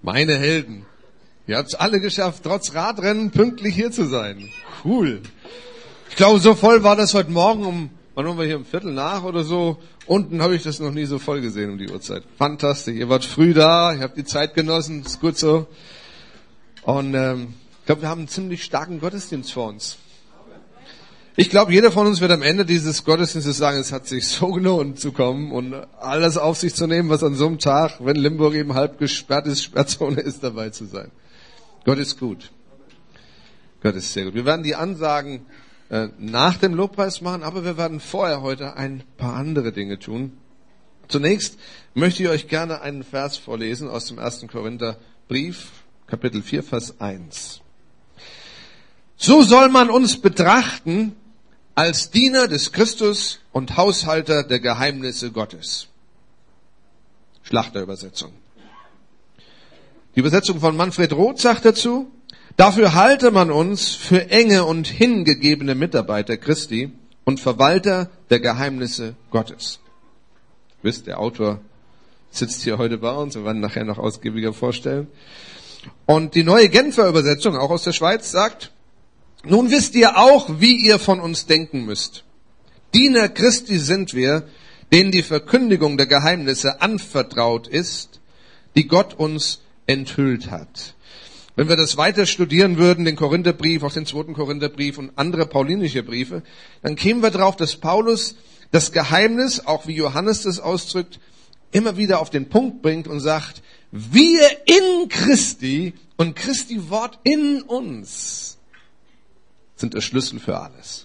Meine Helden. Ihr habt es alle geschafft, trotz Radrennen pünktlich hier zu sein. Cool. Ich glaube, so voll war das heute Morgen wann waren wir hier, um 15:15 oder so? Unten habe ich das noch nie so voll gesehen um die Uhrzeit. Fantastisch. Ihr wart früh da, ihr habt die Zeit genossen, ist gut so. Und ich glaube, wir haben einen ziemlich starken Gottesdienst vor uns. Ich glaube, jeder von uns wird am Ende dieses Gottesdienstes sagen, es hat sich so gelohnt zu kommen und alles auf sich zu nehmen, was an so einem Tag, wenn Limburg eben halb gesperrt ist, Sperrzone ist, dabei zu sein. Gott ist gut. Gott ist sehr gut. Wir werden die Ansagen nach dem Lobpreis machen, aber wir werden vorher heute ein paar andere Dinge tun. Zunächst möchte ich euch gerne einen Vers vorlesen aus dem 1. Korintherbrief, Kapitel 4, Vers 1. So soll man uns betrachten als Diener des Christus und Haushalter der Geheimnisse Gottes. Schlachterübersetzung. Die Übersetzung von Manfred Roth sagt dazu: Dafür halte man uns für enge und hingegebene Mitarbeiter Christi und Verwalter der Geheimnisse Gottes. Ihr wisst, der Autor sitzt hier heute bei uns, wir werden nachher noch ausgiebiger vorstellen. Und die neue Genfer Übersetzung, auch aus der Schweiz, sagt: Nun wisst ihr auch, wie ihr von uns denken müsst. Diener Christi sind wir, denen die Verkündigung der Geheimnisse anvertraut ist, die Gott uns enthüllt hat. Wenn wir das weiter studieren würden, den Korintherbrief, auch den 2. Korintherbrief und andere paulinische Briefe, dann kämen wir darauf, dass Paulus das Geheimnis, auch wie Johannes das ausdrückt, immer wieder auf den Punkt bringt und sagt, wir in Christi und Christi Wort in uns sind der Schlüssel für alles.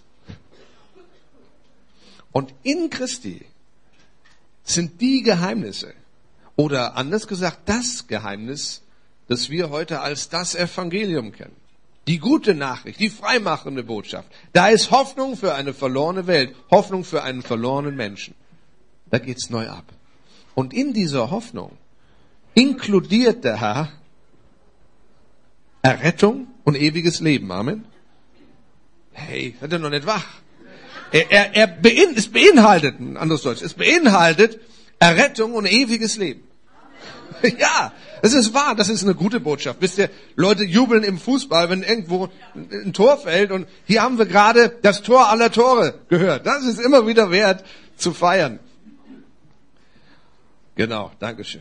Und in Christi sind die Geheimnisse, oder anders gesagt, das Geheimnis, das wir heute als das Evangelium kennen. Die gute Nachricht, die freimachende Botschaft. Da ist Hoffnung für eine verlorene Welt, Hoffnung für einen verlorenen Menschen. Da geht's neu ab. Und in dieser Hoffnung inkludiert der Herr Errettung und ewiges Leben. Amen. Hey, seid ihr noch nicht wach? Es beinhaltet, ein anderes Deutsch, es beinhaltet Errettung und ewiges Leben. Ja, es ist wahr, das ist eine gute Botschaft. Wisst ihr, Leute jubeln im Fußball, wenn irgendwo ein Tor fällt, und hier haben wir gerade das Tor aller Tore gehört. Das ist immer wieder wert zu feiern. Genau, Dankeschön.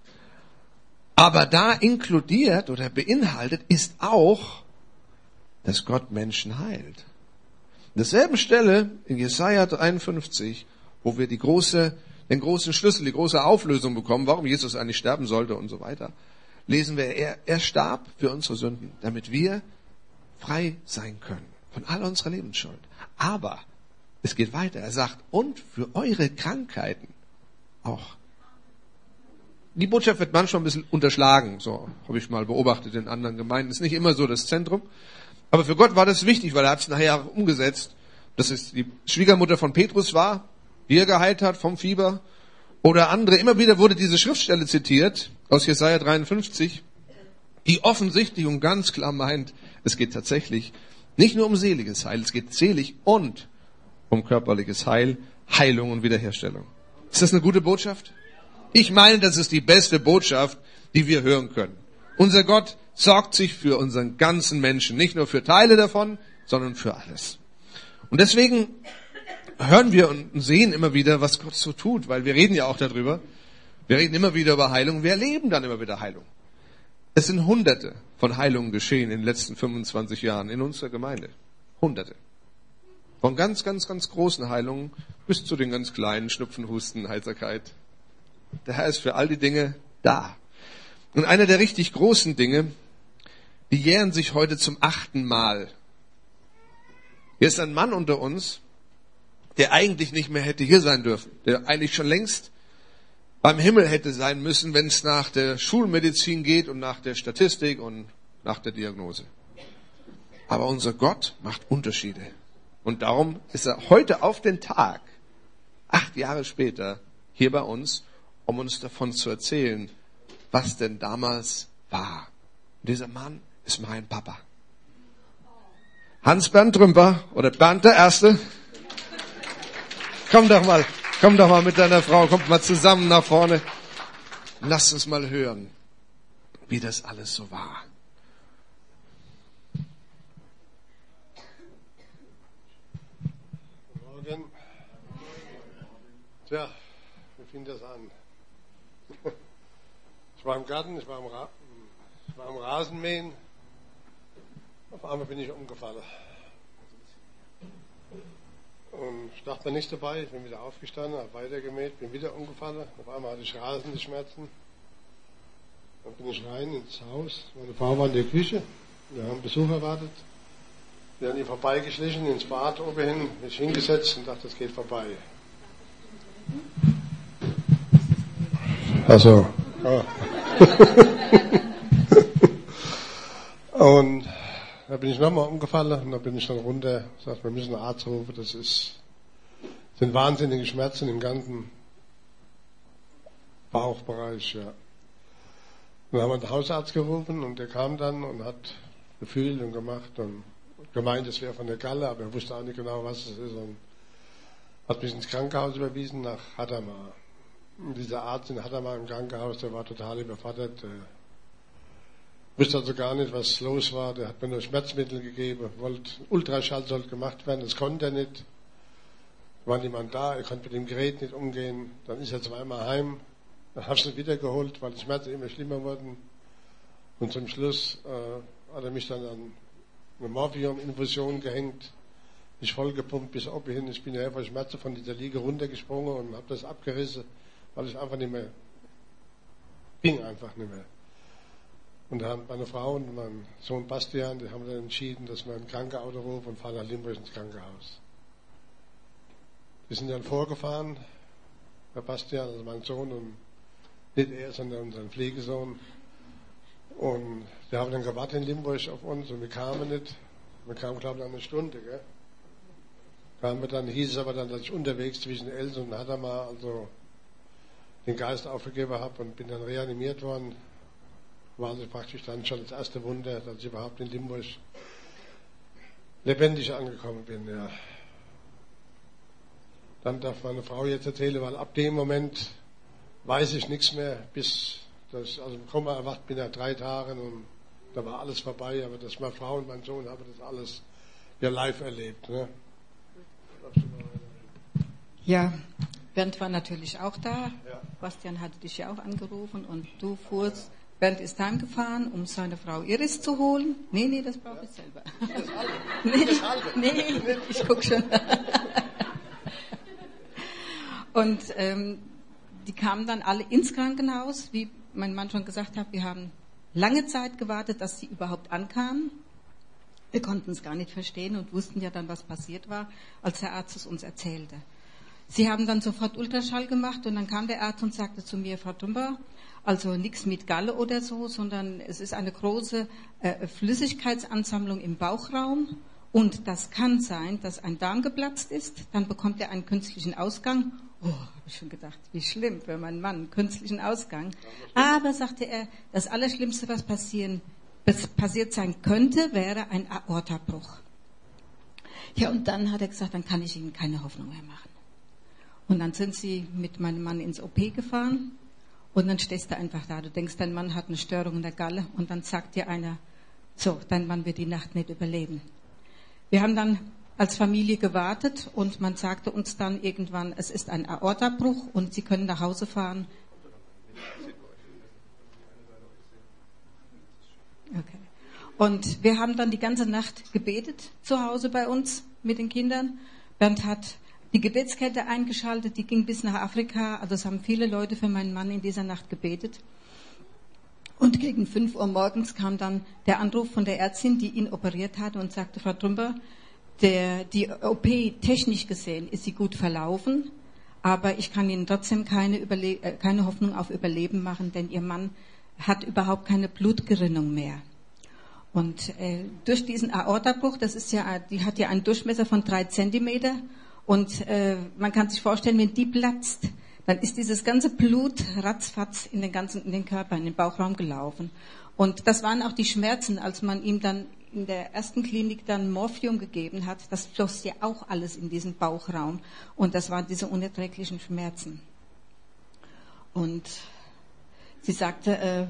Aber da inkludiert oder beinhaltet ist auch, dass Gott Menschen heilt. An derselben Stelle in Jesaja 53, wo wir den großen Schlüssel, die große Auflösung bekommen, warum Jesus eigentlich sterben sollte und so weiter, lesen wir, er starb für unsere Sünden, damit wir frei sein können von all unserer Lebensschuld. Aber es geht weiter. Er sagt, und für eure Krankheiten auch. Die Botschaft wird manchmal ein bisschen unterschlagen, so habe ich mal beobachtet in anderen Gemeinden. Ist nicht immer so das Zentrum. Aber für Gott war das wichtig, weil er hat es nachher auch umgesetzt, dass es die Schwiegermutter von Petrus war, die er geheilt hat vom Fieber, oder andere. Immer wieder wurde diese Schriftstelle zitiert aus Jesaja 53, die offensichtlich und ganz klar meint, es geht tatsächlich nicht nur um seliges Heil, es geht selig und um körperliches Heil, Heilung und Wiederherstellung. Ist das eine gute Botschaft? Ich meine, das ist die beste Botschaft, die wir hören können. Unser Gott sorgt sich für unseren ganzen Menschen, nicht nur für Teile davon, sondern für alles. Und deswegen hören wir und sehen immer wieder, was Gott so tut, weil wir reden ja auch darüber. Wir reden immer wieder über Heilung, wir erleben dann immer wieder Heilung. Es sind Hunderte von Heilungen geschehen in den letzten 25 Jahren in unserer Gemeinde. Hunderte. Von ganz, ganz, ganz großen Heilungen bis zu den ganz kleinen Schnupfen, Husten, Heiserkeit. Der Herr ist für all die Dinge da. Und einer der richtig großen Dinge, die jähren sich heute zum 8. Mal. Hier ist ein Mann unter uns, der eigentlich nicht mehr hätte hier sein dürfen, der eigentlich schon längst beim Himmel hätte sein müssen, wenn es nach der Schulmedizin geht und nach der Statistik und nach der Diagnose. Aber unser Gott macht Unterschiede. Und darum ist er heute auf den Tag, 8 Jahre später, hier bei uns, um uns davon zu erzählen, was denn damals war. Und dieser Mann ist mein Papa. Hans-Bernd Trümper, oder Bernd der Erste. Komm doch mal mit deiner Frau, kommt mal zusammen nach vorne. Lasst uns mal hören, wie das alles so war. Morgen. Tja, wie fing das an? Ich war im Garten, ich war am Rasenmähen. Auf einmal bin ich umgefallen. Und ich dachte mir nichts dabei, ich bin wieder aufgestanden, habe weitergemäht, bin wieder umgefallen. Auf einmal hatte ich rasende Schmerzen. Dann bin ich rein ins Haus. Meine Frau war in der Küche. Wir haben Besuch erwartet. Wir haben hier vorbeigeschlichen ins Bad oben hin, mich hingesetzt und dachte, das geht vorbei. Also, ja. Und da bin ich nochmal umgefallen und da bin ich dann runter, gesagt, wir müssen einen Arzt rufen, sind wahnsinnige Schmerzen im ganzen Bauchbereich, ja. Dann haben wir den Hausarzt gerufen und der kam dann und hat gefühlt und gemacht und gemeint, es wäre von der Galle, aber er wusste auch nicht genau, was es ist und hat mich ins Krankenhaus überwiesen nach Hadamar. Und dieser Arzt in Hadamar im Krankenhaus, der war total überfordert, wusste also gar nicht, was los war. Der hat mir nur Schmerzmittel gegeben, Ultraschall sollte gemacht werden, das konnte er nicht. War niemand da, er konnte mit dem Gerät nicht umgehen. Dann ist er zweimal heim, dann habe ich ihn wieder geholt, weil die Schmerzen immer schlimmer wurden. Und zum Schluss hat er mich dann an eine Morphium-Infusion gehängt, mich vollgepumpt bis oben hin. Ich bin ja vor Schmerzen von dieser Liege runtergesprungen und habe das abgerissen, weil ich einfach nicht mehr ging, einfach nicht mehr. Und da haben meine Frau und mein Sohn Bastian, die haben dann entschieden, dass wir ein Krankenauto rufen und fahren nach Limburg ins Krankenhaus. Wir sind dann vorgefahren, der Bastian, also mein Sohn, und nicht er, sondern unser Pflegesohn. Und wir haben dann gewartet in Limburg auf uns und wir kamen nicht. Wir kamen, glaube ich, eine Stunde, gell? Hieß es aber dann, dass ich unterwegs zwischen Els und Hadamar also den Geist aufgegeben habe und bin dann reanimiert worden. War also praktisch dann schon das erste Wunder, dass ich überhaupt in Limburg lebendig angekommen bin, ja. Dann darf meine Frau jetzt erzählen, weil ab dem Moment weiß ich nichts mehr, bis ich also im Koma erwacht bin nach 3 Tagen und da war alles vorbei, aber dass meine Frau und mein Sohn haben das alles ja live erlebt, ne? Ja, Bernd war natürlich auch da. Ja. Bastian hatte dich ja auch angerufen und du fuhrst. Bernd ist heimgefahren, um seine Frau Iris zu holen. Nee, das brauche ich selber. Nee, ich gucke schon. Und die kamen dann alle ins Krankenhaus. Wie mein Mann schon gesagt hat, wir haben lange Zeit gewartet, dass sie überhaupt ankamen. Wir konnten es gar nicht verstehen und wussten ja dann, was passiert war, als der Arzt es uns erzählte. Sie haben dann sofort Ultraschall gemacht und dann kam der Arzt und sagte zu mir, Frau Tumba, also nichts mit Galle oder so, sondern es ist eine große Flüssigkeitsansammlung im Bauchraum und das kann sein, dass ein Darm geplatzt ist, dann bekommt er einen künstlichen Ausgang. Oh, habe ich schon gedacht, wie schlimm für meinen Mann, einen künstlichen Ausgang. Aber, sagte er, das Allerschlimmste, was passiert sein könnte, wäre ein Aortabruch. Ja, und dann hat er gesagt, dann kann ich Ihnen keine Hoffnung mehr machen. Und dann sind sie mit meinem Mann ins OP gefahren und dann stehst du einfach da. Du denkst, dein Mann hat eine Störung in der Galle und dann sagt dir einer, so, dein Mann wird die Nacht nicht überleben. Wir haben dann als Familie gewartet und man sagte uns dann irgendwann, es ist ein Aortabruch und Sie können nach Hause fahren. Okay. Und wir haben dann die ganze Nacht gebetet zu Hause bei uns mit den Kindern. Bernd hat die Gebetskette eingeschaltet, die ging bis nach Afrika. Also es haben viele Leute für meinen Mann in dieser Nacht gebetet. Und gegen 5 Uhr morgens kam dann der Anruf von der Ärztin, die ihn operiert hatte und sagte, Frau Trumper, die OP technisch gesehen ist sie gut verlaufen, aber ich kann Ihnen trotzdem keine Hoffnung auf Überleben machen, denn Ihr Mann hat überhaupt keine Blutgerinnung mehr. Und durch diesen Aortabruch, die hat ja einen Durchmesser von 3 Zentimeter und man kann sich vorstellen, wenn die platzt, dann ist dieses ganze Blut ratzfatz in den Körper, in den Bauchraum gelaufen. Und das waren auch die Schmerzen, als man ihm dann in der ersten Klinik dann Morphium gegeben hat. Das floss ja auch alles in diesen Bauchraum. Und das waren diese unerträglichen Schmerzen. Und sie sagte,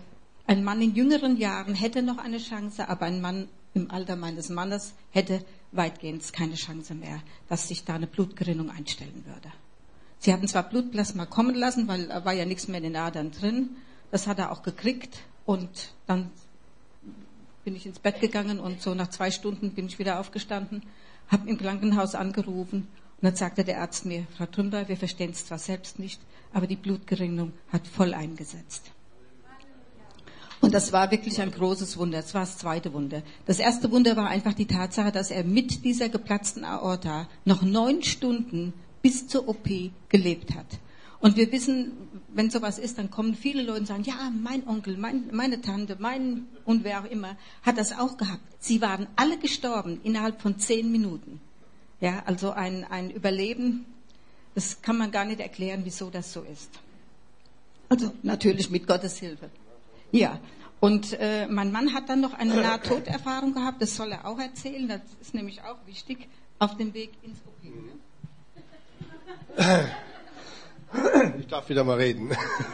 Ein Mann in jüngeren Jahren hätte noch eine Chance, aber ein Mann im Alter meines Mannes hätte weitgehend keine Chance mehr, dass sich da eine Blutgerinnung einstellen würde. Sie hatten zwar Blutplasma kommen lassen, weil da war ja nichts mehr in den Adern drin. Das hat er auch gekriegt und dann bin ich ins Bett gegangen und so nach 2 Stunden bin ich wieder aufgestanden, habe im Krankenhaus angerufen und dann sagte der Arzt mir, Frau Trümper, wir verstehen es zwar selbst nicht, aber die Blutgerinnung hat voll eingesetzt. Und das war wirklich ein großes Wunder. Das war das zweite Wunder. Das erste Wunder war einfach die Tatsache, dass er mit dieser geplatzten Aorta noch 9 Stunden bis zur OP gelebt hat. Und wir wissen, wenn sowas ist, dann kommen viele Leute und sagen, ja, mein Onkel, meine Tante, und wer auch immer, hat das auch gehabt. Sie waren alle gestorben innerhalb von 10 Minuten. Ja, also ein Überleben, das kann man gar nicht erklären, wieso das so ist. Also natürlich mit Gottes Hilfe. Ja, und mein Mann hat dann noch eine Nahtoderfahrung gehabt, das soll er auch erzählen, das ist nämlich auch wichtig, auf dem Weg ins OP. Ich darf wieder mal reden.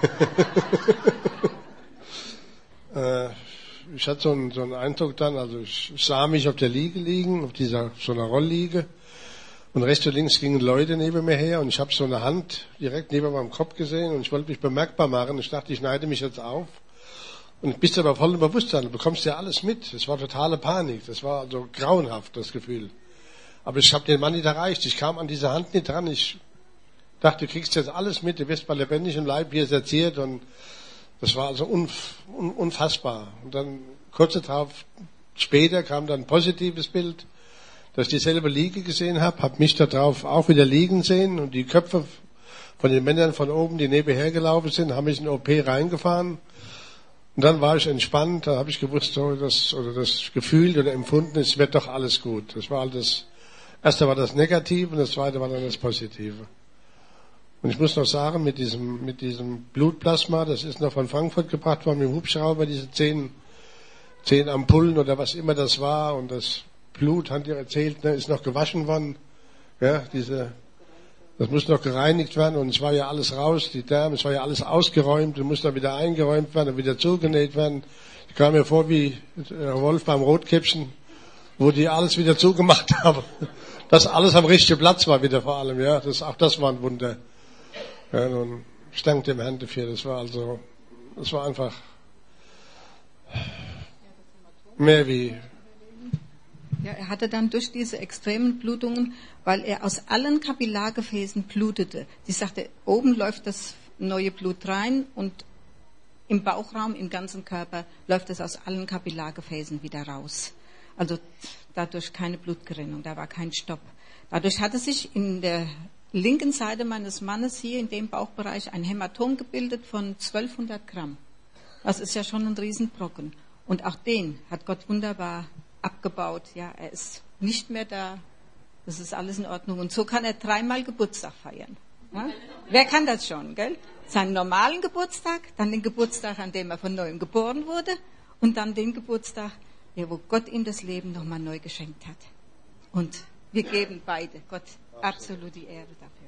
Ich hatte so einen Eindruck dann, also ich sah mich auf der Liege liegen, auf so einer Rollliege, und rechts und links gingen Leute neben mir her und ich habe so eine Hand direkt neben meinem Kopf gesehen und ich wollte mich bemerkbar machen. Ich dachte, ich schneide mich jetzt auf. Und bist aber voll im Bewusstsein, du bekommst ja alles mit. Es war totale Panik, das war also grauenhaft, das Gefühl. Aber ich habe den Mann nicht erreicht, ich kam an diese Hand nicht dran. Ich dachte, du kriegst jetzt alles mit, du wirst bei lebendigem Leib hier seziert. Und das war also unfassbar. Und dann kurze Zeit später kam dann ein positives Bild, dass ich dieselbe Liege gesehen habe mich da drauf auch wieder liegen sehen. Und die Köpfe von den Männern von oben, die nebenher gelaufen sind, haben mich in den OP reingefahren. Und dann war ich entspannt, da habe ich gewusst, das Gefühl oder empfunden, es wird doch alles gut. Das war das erste war das Negative und das zweite war dann das Positive. Und ich muss noch sagen, mit diesem Blutplasma, das ist noch von Frankfurt gebracht worden mit dem Hubschrauber, diese 10 Ampullen oder was immer das war, und das Blut, hat ihr erzählt, ist noch gewaschen worden. Ja, das muss noch gereinigt werden und es war ja alles raus, die Därme, es war ja alles ausgeräumt und muss dann wieder eingeräumt werden und wieder zugenäht werden. Ich kam mir vor wie Wolf beim Rotkäppchen, wo die alles wieder zugemacht haben. Dass alles am richtigen Platz war wieder vor allem, ja. Auch das war ein Wunder. Ja, und ich danke dem Herrn dafür. Das war einfach mehr wie. Ja, er hatte dann durch diese extremen Blutungen, weil er aus allen Kapillargefäßen blutete. Sie sagte, oben läuft das neue Blut rein und im Bauchraum, im ganzen Körper läuft es aus allen Kapillargefäßen wieder raus. Also dadurch keine Blutgerinnung, da war kein Stopp. Dadurch hatte sich in der linken Seite meines Mannes hier in dem Bauchbereich ein Hämatom gebildet von 1200 Gramm. Das ist ja schon ein Riesenbrocken. Und auch den hat Gott wunderbar abgebaut. Ja, er ist nicht mehr da. Das ist alles in Ordnung. Und so kann er 3-mal Geburtstag feiern. Ja? Wer kann das schon, gell? Seinen normalen Geburtstag, dann den Geburtstag, an dem er von neuem geboren wurde, und dann den Geburtstag, ja, wo Gott ihm das Leben nochmal neu geschenkt hat. Und wir geben beide Gott absolut die Ehre dafür.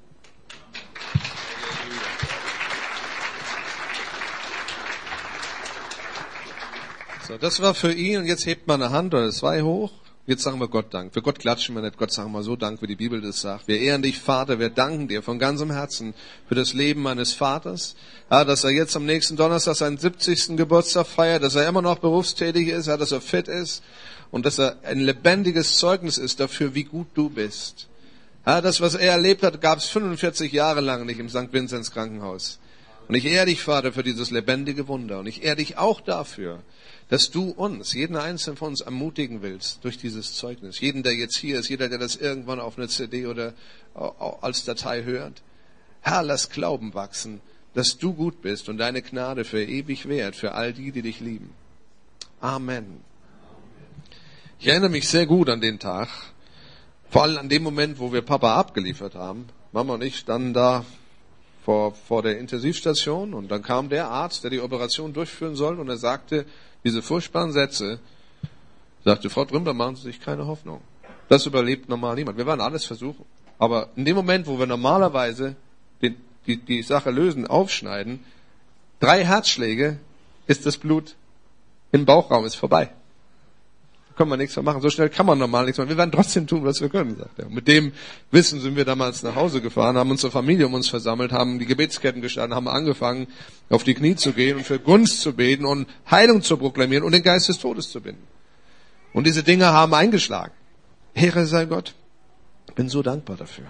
So, das war für ihn, und jetzt hebt man eine Hand oder 2 hoch. Jetzt sagen wir Gott Dank. Für Gott klatschen wir nicht, Gott sagen wir so Dank, wie die Bibel das sagt. Wir ehren dich, Vater, wir danken dir von ganzem Herzen für das Leben meines Vaters. Ja, dass er jetzt am nächsten Donnerstag seinen 70. Geburtstag feiert, dass er immer noch berufstätig ist, ja, dass er fit ist und dass er ein lebendiges Zeugnis ist dafür, wie gut du bist. Ja, das, was er erlebt hat, gab es 45 Jahre lang nicht im St. Vinzenz Krankenhaus. Und ich ehre dich, Vater, für dieses lebendige Wunder. Und ich ehre dich auch dafür, dass du uns, jeden einzelnen von uns, ermutigen willst durch dieses Zeugnis. Jeden, der jetzt hier ist, jeder, der das irgendwann auf eine CD oder als Datei hört. Herr, lass Glauben wachsen, dass du gut bist und deine Gnade für ewig währt, für all die, die dich lieben. Amen. Ich erinnere mich sehr gut an den Tag, vor allem an dem Moment, wo wir Papa abgeliefert haben. Mama und ich standen da vor der Intensivstation und dann kam der Arzt, der die Operation durchführen soll, und er sagte diese furchtbaren Sätze, sagte, Frau Trümper, machen Sie sich keine Hoffnung. Das überlebt normal niemand. Wir werden alles versuchen. Aber in dem Moment, wo wir normalerweise die Sache lösen, aufschneiden, 3 Herzschläge ist das Blut im Bauchraum, ist vorbei. Da können wir nichts mehr machen. So schnell kann man normal nichts machen. Wir werden trotzdem tun, was wir können, sagt er. Mit dem Wissen sind wir damals nach Hause gefahren, haben unsere Familie um uns versammelt, haben die Gebetsketten gestanden, haben angefangen, auf die Knie zu gehen und für Gunst zu beten und Heilung zu proklamieren und den Geist des Todes zu binden. Und diese Dinge haben eingeschlagen. Ehre sei Gott. Ich bin so dankbar dafür.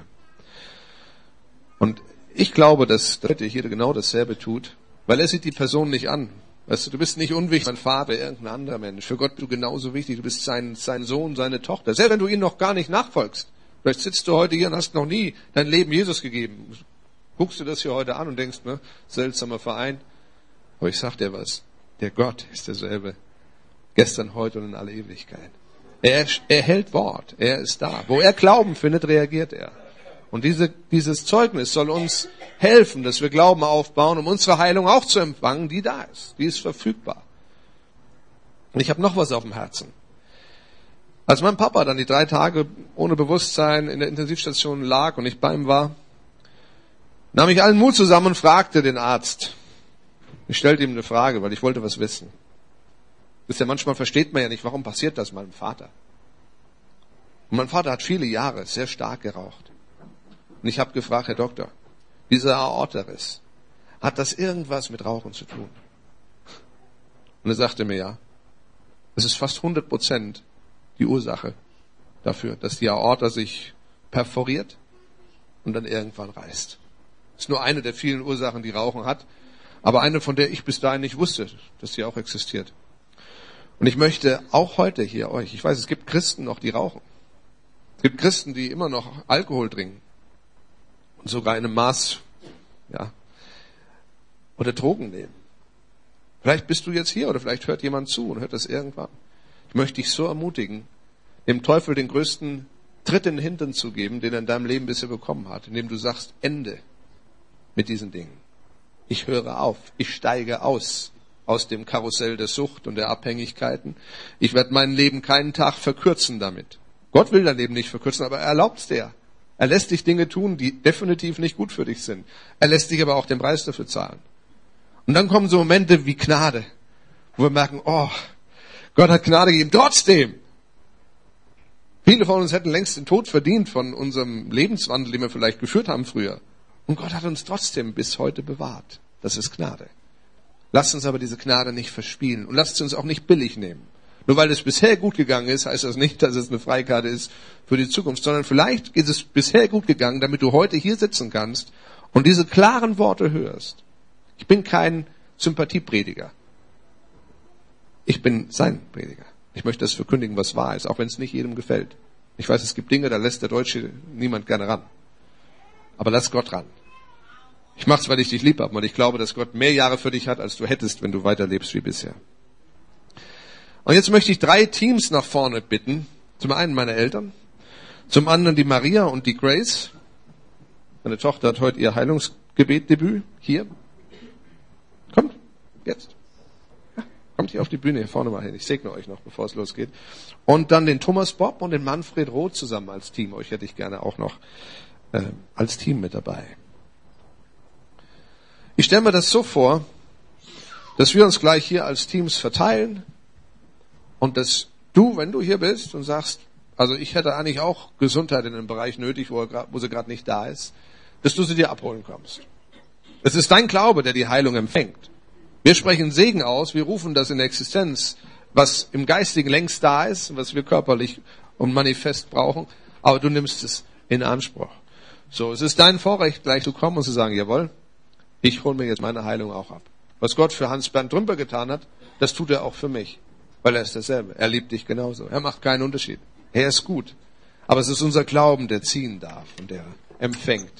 Und ich glaube, dass heute hier genau dasselbe tut, weil er sieht die Person nicht an. Weißt du bist nicht unwichtig, mein Vater, irgendein anderer Mensch. Für Gott bist du genauso wichtig. Du bist sein Sohn, seine Tochter. Selbst wenn du ihn noch gar nicht nachfolgst. Vielleicht sitzt du heute hier und hast noch nie dein Leben Jesus gegeben. Guckst du das hier heute an und denkst, ne, seltsamer Verein. Aber ich sag dir was. Der Gott ist derselbe. Gestern, heute und in alle Ewigkeit. Er hält Wort. Er ist da. Wo er Glauben findet, reagiert er. Und dieses Zeugnis soll uns helfen, dass wir Glauben aufbauen, um unsere Heilung auch zu empfangen, die da ist. Die ist verfügbar. Und ich habe noch was auf dem Herzen. Als mein Papa dann die 3 Tage ohne Bewusstsein in der Intensivstation lag und ich bei ihm war, nahm ich allen Mut zusammen und fragte den Arzt. Ich stellte ihm eine Frage, weil ich wollte was wissen. Das ist ja manchmal versteht man ja nicht, warum passiert das meinem Vater. Und mein Vater hat viele Jahre sehr stark geraucht. Und ich habe gefragt, Herr Doktor, dieser Aortariss, hat das irgendwas mit Rauchen zu tun? Und er sagte mir, ja, es ist fast 100% die Ursache dafür, dass die Aorta sich perforiert und dann irgendwann reißt. Das ist nur eine der vielen Ursachen, die Rauchen hat, aber eine, von der ich bis dahin nicht wusste, dass sie auch existiert. Und ich möchte auch heute hier euch, ich weiß, es gibt Christen noch, die rauchen. Es gibt Christen, die immer noch Alkohol trinken. Und sogar in einem Maß, ja, oder Drogen nehmen. Vielleicht bist du jetzt hier oder vielleicht hört jemand zu und hört das irgendwann. Ich möchte dich so ermutigen, dem Teufel den größten Tritt in den Hintern zu geben, den er in deinem Leben bisher bekommen hat, indem du sagst, Ende mit diesen Dingen. Ich höre auf, ich steige aus dem Karussell der Sucht und der Abhängigkeiten. Ich werde mein Leben keinen Tag verkürzen damit. Gott will dein Leben nicht verkürzen, aber er erlaubt es dir. Er lässt dich Dinge tun, die definitiv nicht gut für dich sind. Er lässt dich aber auch den Preis dafür zahlen. Und dann kommen so Momente wie Gnade, wo wir merken, oh, Gott hat Gnade gegeben. Trotzdem! Viele von uns hätten längst den Tod verdient von unserem Lebenswandel, den wir vielleicht geführt haben früher. Und Gott hat uns trotzdem bis heute bewahrt. Das ist Gnade. Lasst uns aber diese Gnade nicht verspielen und lasst sie uns auch nicht billig nehmen. Nur weil es bisher gut gegangen ist, heißt das nicht, dass es eine Freikarte ist für die Zukunft, sondern vielleicht ist es bisher gut gegangen, damit du heute hier sitzen kannst und diese klaren Worte hörst. Ich bin kein Sympathieprediger. Ich bin sein Prediger. Ich möchte das verkündigen, was wahr ist, auch wenn es nicht jedem gefällt. Ich weiß, es gibt Dinge, da lässt der Deutsche niemand gerne ran. Aber lass Gott ran. Ich mach's, weil ich dich lieb habe und ich glaube, dass Gott mehr Jahre für dich hat, als du hättest, wenn du weiterlebst wie bisher. Und jetzt möchte ich 3 Teams nach vorne bitten. Zum einen meine Eltern, zum anderen die Maria und die Grace. Meine Tochter hat heute ihr Heilungsgebetdebüt hier. Kommt, jetzt. Ja, kommt hier auf die Bühne, hier vorne mal hin. Ich segne euch noch, bevor es losgeht. Und dann den Thomas Bob und den Manfred Roth zusammen als Team. Euch hätte ich gerne auch noch als Team mit dabei. Ich stelle mir das so vor, dass wir uns gleich hier als Teams verteilen. Und dass du, wenn du hier bist und sagst, also ich hätte eigentlich auch Gesundheit in einem Bereich nötig, wo sie gerade nicht da ist, dass du sie dir abholen kommst. Es ist dein Glaube, der die Heilung empfängt. Wir sprechen Segen aus, wir rufen das in Existenz, was im Geistigen längst da ist, was wir körperlich und manifest brauchen, aber du nimmst es in Anspruch. So, es ist dein Vorrecht, gleich zu kommen und zu sagen, jawohl, ich hole mir jetzt meine Heilung auch ab. Was Gott für Hans-Bernd Trümper getan hat, das tut er auch für mich. Weil er ist derselbe. Er liebt dich genauso. Er macht keinen Unterschied. Er ist gut. Aber es ist unser Glauben, der ziehen darf und der empfängt.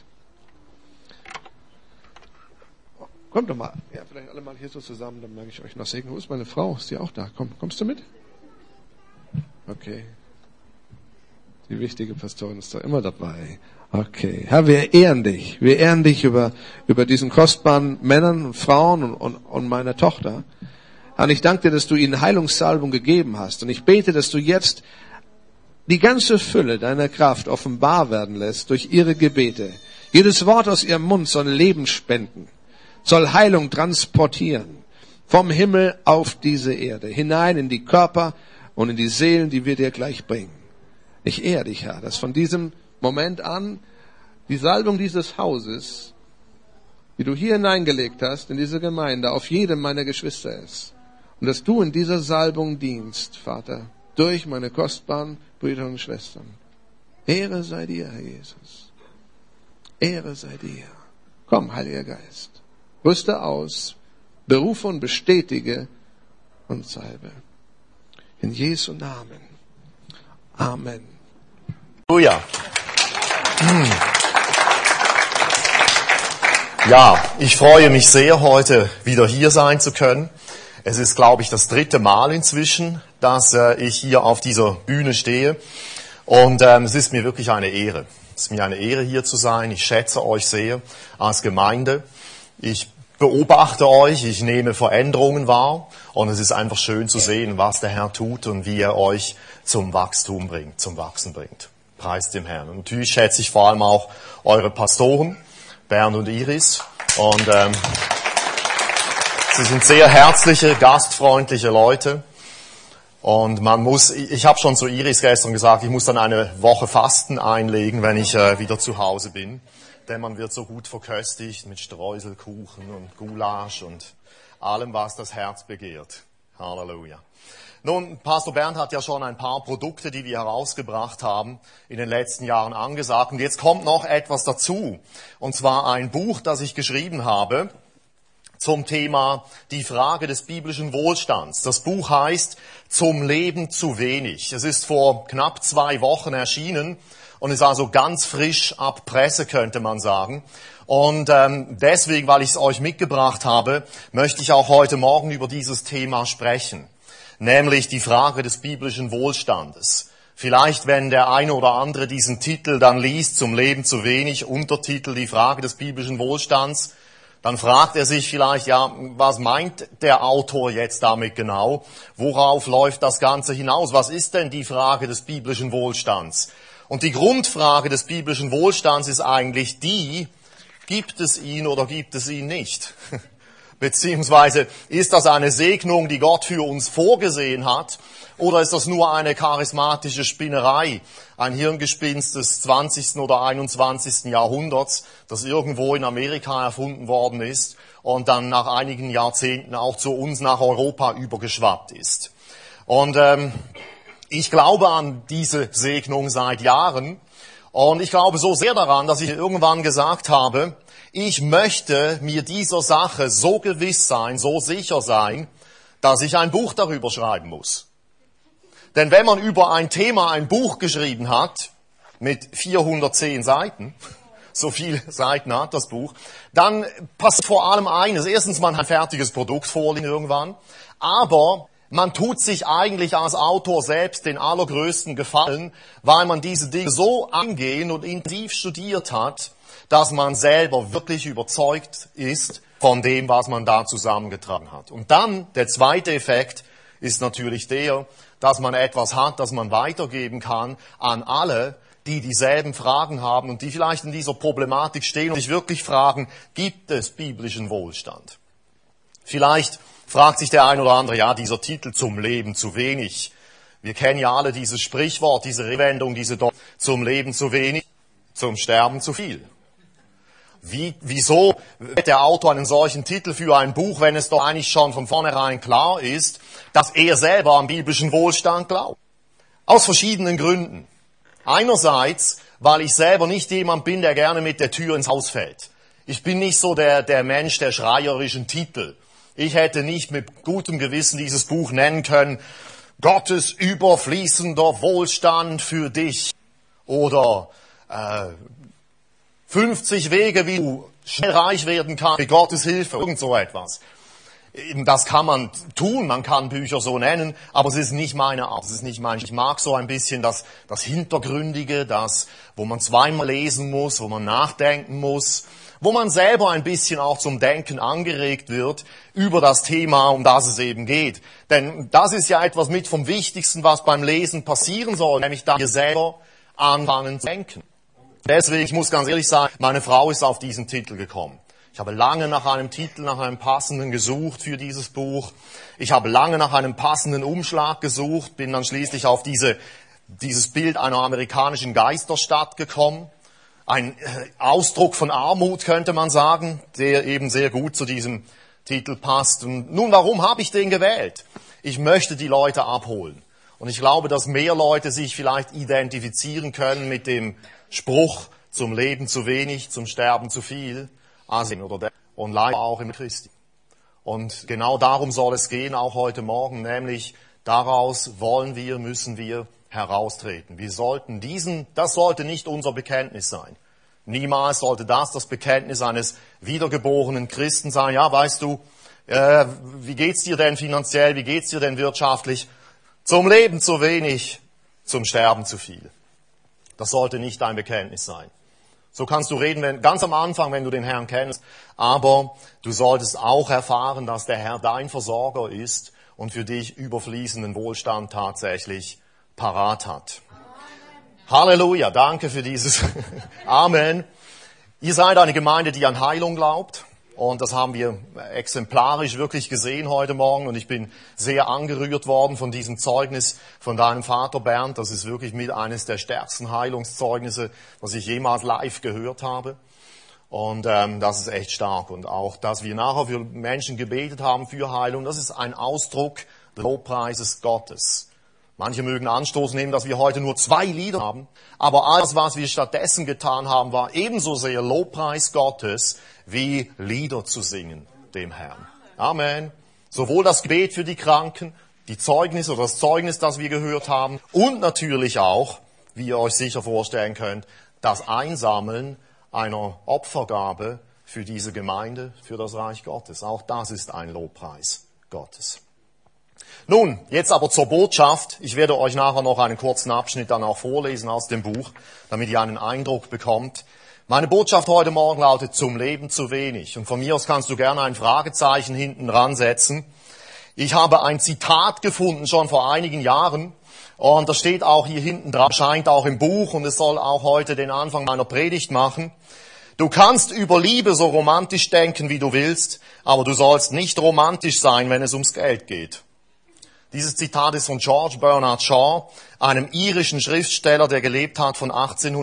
Kommt doch mal. Ja, vielleicht alle mal hier so zusammen, dann merke ich euch noch segnen. Wo ist meine Frau? Ist die auch da? Kommst du mit? Okay. Die wichtige Pastorin ist doch immer dabei. Okay. Herr, wir ehren dich. Wir ehren dich über diesen kostbaren Männern und Frauen und meiner Tochter. Herr, ich danke dir, dass du ihnen Heilungssalbung gegeben hast. Und ich bete, dass du jetzt die ganze Fülle deiner Kraft offenbar werden lässt durch ihre Gebete. Jedes Wort aus ihrem Mund soll Leben spenden, soll Heilung transportieren, vom Himmel auf diese Erde, hinein in die Körper und in die Seelen, die wir dir gleich bringen. Ich ehre dich, Herr, dass von diesem Moment an die Salbung dieses Hauses, die du hier hineingelegt hast, in diese Gemeinde, auf jedem meiner Geschwister ist. Und dass du in dieser Salbung dienst, Vater, durch meine kostbaren Brüder und Schwestern. Ehre sei dir, Herr Jesus. Ehre sei dir. Komm, Heiliger Geist, rüste aus, berufe und bestätige und salbe. In Jesu Namen. Amen. Halleluja. Ja, ich freue mich sehr, heute wieder hier sein zu können. Es ist, glaube ich, das 3. Mal inzwischen, dass ich hier auf dieser Bühne stehe. Und es ist mir wirklich eine Ehre. Es ist mir eine Ehre, hier zu sein. Ich schätze euch sehr als Gemeinde. Ich beobachte euch, ich nehme Veränderungen wahr. Und es ist einfach schön zu sehen, was der Herr tut und wie er euch zum Wachstum bringt, zum Wachsen bringt. Preist dem Herrn. Und natürlich schätze ich vor allem auch eure Pastoren, Bernd und Iris. Und sie sind sehr herzliche, gastfreundliche Leute. Und ich habe schon zu Iris gestern gesagt, ich muss dann eine Woche Fasten einlegen, wenn ich wieder zu Hause bin. Denn man wird so gut verköstigt mit Streuselkuchen und Gulasch und allem, was das Herz begehrt. Halleluja. Nun, Pastor Bernd hat ja schon ein paar Produkte, die wir herausgebracht haben, in den letzten Jahren angesagt. Und jetzt kommt noch etwas dazu. Und zwar ein Buch, das ich geschrieben habe zum Thema die Frage des biblischen Wohlstands. Das Buch heißt Zum Leben zu wenig. Es ist vor knapp 2 Wochen erschienen und ist also ganz frisch ab Presse, könnte man sagen. Und deswegen, weil ich es euch mitgebracht habe, möchte ich auch heute Morgen über dieses Thema sprechen. Nämlich die Frage des biblischen Wohlstandes. Vielleicht, wenn der eine oder andere diesen Titel dann liest, Zum Leben zu wenig, Untertitel, die Frage des biblischen Wohlstands, dann fragt er sich vielleicht, ja, was meint der Autor jetzt damit genau? Worauf läuft das Ganze hinaus? Was ist denn die Frage des biblischen Wohlstands? Und die Grundfrage des biblischen Wohlstands ist eigentlich die, gibt es ihn oder gibt es ihn nicht? Beziehungsweise, ist das eine Segnung, die Gott für uns vorgesehen hat? Oder ist das nur eine charismatische Spinnerei, ein Hirngespinst des 20. oder 21. Jahrhunderts, das irgendwo in Amerika erfunden worden ist und dann nach einigen Jahrzehnten auch zu uns nach Europa übergeschwappt ist? Und ich glaube an diese Segnung seit Jahren und ich glaube so sehr daran, dass ich irgendwann gesagt habe, ich möchte mir dieser Sache so gewiss sein, so sicher sein, dass ich ein Buch darüber schreiben muss. Denn wenn man über ein Thema ein Buch geschrieben hat, mit 410 Seiten, so viele Seiten hat das Buch, dann passiert vor allem eines. Erstens, man hat ein fertiges Produkt vorliegen irgendwann, aber man tut sich eigentlich als Autor selbst den allergrößten Gefallen, weil man diese Dinge so angehen und intensiv studiert hat, dass man selber wirklich überzeugt ist von dem, was man da zusammengetragen hat. Und dann, der zweite Effekt ist natürlich der, dass man etwas hat, das man weitergeben kann an alle, die dieselben Fragen haben und die vielleicht in dieser Problematik stehen und sich wirklich fragen, gibt es biblischen Wohlstand? Vielleicht fragt sich der ein oder andere, ja, dieser Titel Zum Leben zu wenig. Wir kennen ja alle dieses Sprichwort, diese Redewendung, zum Leben zu wenig, zum Sterben zu viel. Wieso wählt der Autor einen solchen Titel für ein Buch, wenn es doch eigentlich schon von vornherein klar ist, dass er selber am biblischen Wohlstand glaubt? Aus verschiedenen Gründen. Einerseits, weil ich selber nicht jemand bin, der gerne mit der Tür ins Haus fällt. Ich bin nicht so der Mensch der schreierischen Titel. Ich hätte nicht mit gutem Gewissen dieses Buch nennen können, Gottes überfließender Wohlstand für dich. Oder 50 Wege, wie du schnell reich werden kannst, mit Gottes Hilfe, irgend so etwas. Das kann man tun, man kann Bücher so nennen, aber es ist nicht meine Art, es ist nicht mein. Ich mag so ein bisschen das Hintergründige, das, wo man zweimal lesen muss, wo man nachdenken muss, wo man selber ein bisschen auch zum Denken angeregt wird über das Thema, um das es eben geht. Denn das ist ja etwas mit vom Wichtigsten, was beim Lesen passieren soll, nämlich dass wir selber anfangen zu denken. Deswegen, ich muss ganz ehrlich sagen, meine Frau ist auf diesen Titel gekommen. Ich habe lange nach einem Titel, nach einem passenden gesucht für dieses Buch. Ich habe lange nach einem passenden Umschlag gesucht, bin dann schließlich auf dieses Bild einer amerikanischen Geisterstadt gekommen. Ein Ausdruck von Armut, könnte man sagen, der eben sehr gut zu diesem Titel passt. Und nun, warum habe ich den gewählt? Ich möchte die Leute abholen. Und ich glaube, dass mehr Leute sich vielleicht identifizieren können mit dem Spruch, zum Leben zu wenig, zum Sterben zu viel, und leider auch im Christi. Und genau darum soll es gehen, auch heute Morgen, nämlich daraus müssen wir heraustreten. Wir sollten das sollte nicht unser Bekenntnis sein. Niemals sollte das Bekenntnis eines wiedergeborenen Christen sein. Ja, weißt du, wie geht's dir denn finanziell, wie geht's dir denn wirtschaftlich? Zum Leben zu wenig, zum Sterben zu viel. Das sollte nicht dein Bekenntnis sein. So kannst du reden, ganz am Anfang, wenn du den Herrn kennst. Aber du solltest auch erfahren, dass der Herr dein Versorger ist und für dich überfließenden Wohlstand tatsächlich parat hat. Halleluja, danke für dieses Amen. Ihr seid eine Gemeinde, die an Heilung glaubt. Und das haben wir exemplarisch wirklich gesehen heute Morgen. Und ich bin sehr angerührt worden von diesem Zeugnis von deinem Vater Bernd. Das ist wirklich mit eines der stärksten Heilungszeugnisse, was ich jemals live gehört habe. Und das ist echt stark. Und auch, dass wir nachher für Menschen gebetet haben für Heilung, das ist ein Ausdruck des Lobpreises Gottes. Manche mögen Anstoß nehmen, dass wir heute nur 2 Lieder haben. Aber alles, was wir stattdessen getan haben, war ebenso sehr Lobpreis Gottes, wie Lieder zu singen dem Herrn. Amen. Sowohl das Gebet für die Kranken, das Zeugnis, das wir gehört haben, und natürlich auch, wie ihr euch sicher vorstellen könnt, das Einsammeln einer Opfergabe für diese Gemeinde, für das Reich Gottes. Auch das ist ein Lobpreis Gottes. Nun, jetzt aber zur Botschaft. Ich werde euch nachher noch einen kurzen Abschnitt dann auch vorlesen aus dem Buch, damit ihr einen Eindruck bekommt. Meine Botschaft heute Morgen lautet, zum Leben zu wenig. Und von mir aus kannst du gerne ein Fragezeichen hinten dran setzen. Ich habe ein Zitat gefunden, schon vor einigen Jahren. Und das steht auch hier hinten dran, scheint auch im Buch, und es soll auch heute den Anfang meiner Predigt machen. Du kannst über Liebe so romantisch denken, wie du willst, aber du sollst nicht romantisch sein, wenn es ums Geld geht. Dieses Zitat ist von George Bernard Shaw, einem irischen Schriftsteller, der gelebt hat von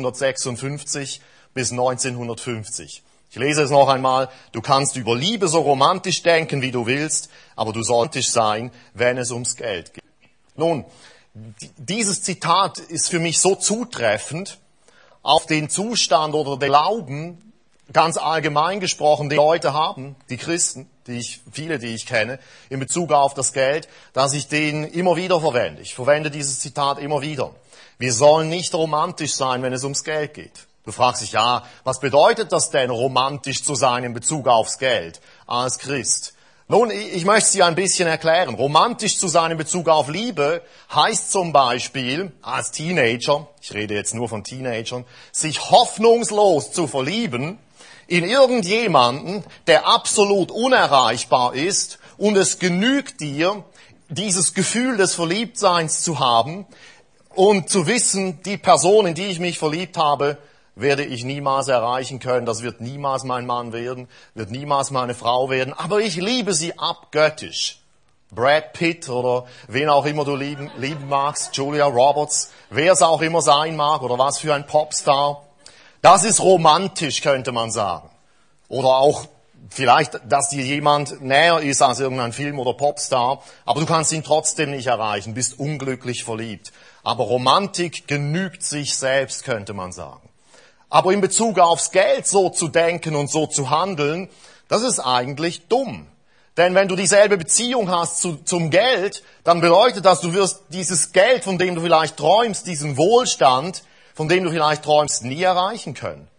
1856 bis 1950. Ich lese es noch einmal. Du kannst über Liebe so romantisch denken, wie du willst, aber du solltest sein, wenn es ums Geld geht. Nun, dieses Zitat ist für mich so zutreffend auf den Zustand oder den Glauben, ganz allgemein gesprochen, die Leute haben, die Christen, viele, die ich kenne, in Bezug auf das Geld, dass ich den immer wieder verwende. Ich verwende dieses Zitat immer wieder. Wir sollen nicht romantisch sein, wenn es ums Geld geht. Du fragst dich, ja, was bedeutet das denn, romantisch zu sein in Bezug aufs Geld als Christ? Nun, ich möchte es dir ein bisschen erklären. Romantisch zu sein in Bezug auf Liebe heißt zum Beispiel, als Teenager, ich rede jetzt nur von Teenagern, sich hoffnungslos zu verlieben in irgendjemanden, der absolut unerreichbar ist, und es genügt dir, dieses Gefühl des Verliebtseins zu haben und zu wissen, die Person, in die ich mich verliebt habe, werde ich niemals erreichen können, das wird niemals mein Mann werden, wird niemals meine Frau werden, aber ich liebe sie abgöttisch. Brad Pitt oder wen auch immer du lieben magst, Julia Roberts, wer es auch immer sein mag oder was für ein Popstar. Das ist romantisch, könnte man sagen. Oder auch vielleicht, dass dir jemand näher ist als irgendein Film- oder Popstar, aber du kannst ihn trotzdem nicht erreichen, bist unglücklich verliebt. Aber Romantik genügt sich selbst, könnte man sagen. Aber in Bezug aufs Geld so zu denken und so zu handeln, das ist eigentlich dumm. Denn wenn du dieselbe Beziehung hast zum Geld, dann bedeutet das, du wirst dieses Geld, von dem du vielleicht träumst, diesen Wohlstand, von dem du vielleicht träumst, nie erreichen können.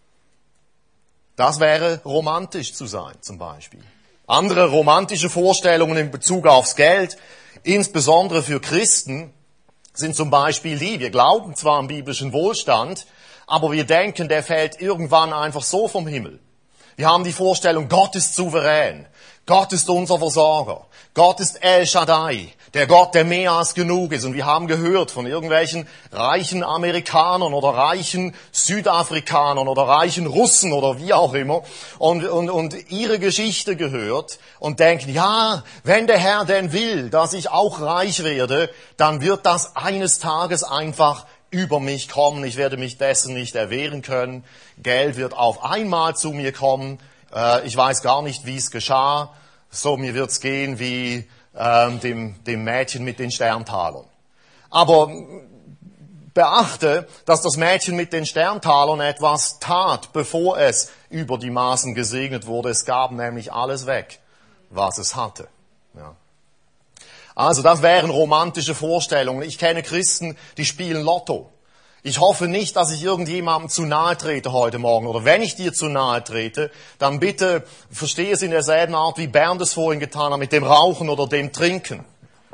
Das wäre romantisch zu sein, zum Beispiel. Andere romantische Vorstellungen in Bezug aufs Geld, insbesondere für Christen, sind zum Beispiel die, wir glauben zwar an biblischen Wohlstand, aber wir denken, der fällt irgendwann einfach so vom Himmel. Wir haben die Vorstellung, Gott ist souverän. Gott ist unser Versorger. Gott ist El Shaddai, der Gott, der mehr als genug ist. Und wir haben gehört von irgendwelchen reichen Amerikanern oder reichen Südafrikanern oder reichen Russen oder wie auch immer und ihre Geschichte gehört und denken, ja, wenn der Herr denn will, dass ich auch reich werde, dann wird das eines Tages einfach über mich kommen. Ich werde mich dessen nicht erwehren können. Geld wird auf einmal zu mir kommen. Ich weiß gar nicht, wie es geschah. So, mir wird's gehen wie dem Mädchen mit den Sterntalern. Aber beachte, dass das Mädchen mit den Sterntalern etwas tat, bevor es über die Maßen gesegnet wurde. Es gab nämlich alles weg, was es hatte. Ja. Also das wären romantische Vorstellungen. Ich kenne Christen, die spielen Lotto. Ich hoffe nicht, dass ich irgendjemandem zu nahe trete heute Morgen. Oder wenn ich dir zu nahe trete, dann bitte verstehe es in derselben Art, wie Bernd es vorhin getan hat, mit dem Rauchen oder dem Trinken.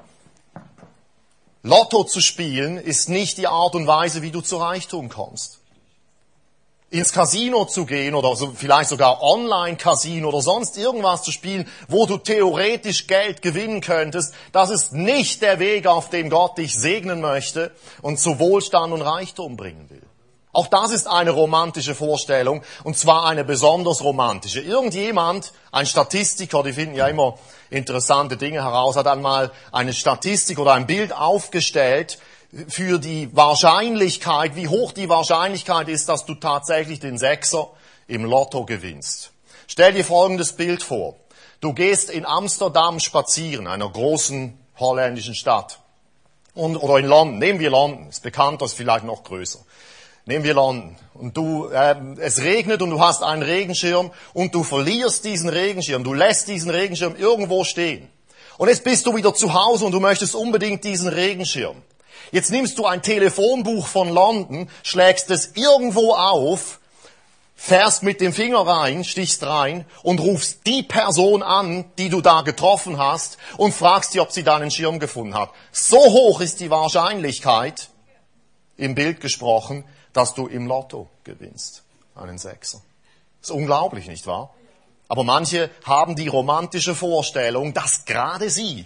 Lotto zu spielen ist nicht die Art und Weise, wie du zu Reichtum kommst. Ins Casino zu gehen oder vielleicht sogar Online-Casino oder sonst irgendwas zu spielen, wo du theoretisch Geld gewinnen könntest, das ist nicht der Weg, auf dem Gott dich segnen möchte und zu Wohlstand und Reichtum bringen will. Auch das ist eine romantische Vorstellung, und zwar eine besonders romantische. Irgendjemand, ein Statistiker, die finden ja immer interessante Dinge heraus, hat einmal eine Statistik oder ein Bild aufgestellt für die Wahrscheinlichkeit, wie hoch die Wahrscheinlichkeit ist, dass du tatsächlich den Sechser im Lotto gewinnst. Stell dir folgendes Bild vor. Du gehst in Amsterdam spazieren, einer großen holländischen Stadt. Oder in London. Nehmen wir London. Ist bekannt, das ist vielleicht noch größer. Nehmen wir London. Und es regnet und du hast einen Regenschirm und du verlierst diesen Regenschirm. Du lässt diesen Regenschirm irgendwo stehen. Und jetzt bist du wieder zu Hause und du möchtest unbedingt diesen Regenschirm. Jetzt nimmst du ein Telefonbuch von London, schlägst es irgendwo auf, fährst mit dem Finger rein, stichst rein und rufst die Person an, die du da getroffen hast und fragst sie, ob sie deinen Schirm gefunden hat. So hoch ist die Wahrscheinlichkeit, im Bild gesprochen, dass du im Lotto gewinnst, einen Sechser. Das ist unglaublich, nicht wahr? Aber manche haben die romantische Vorstellung, dass gerade sie,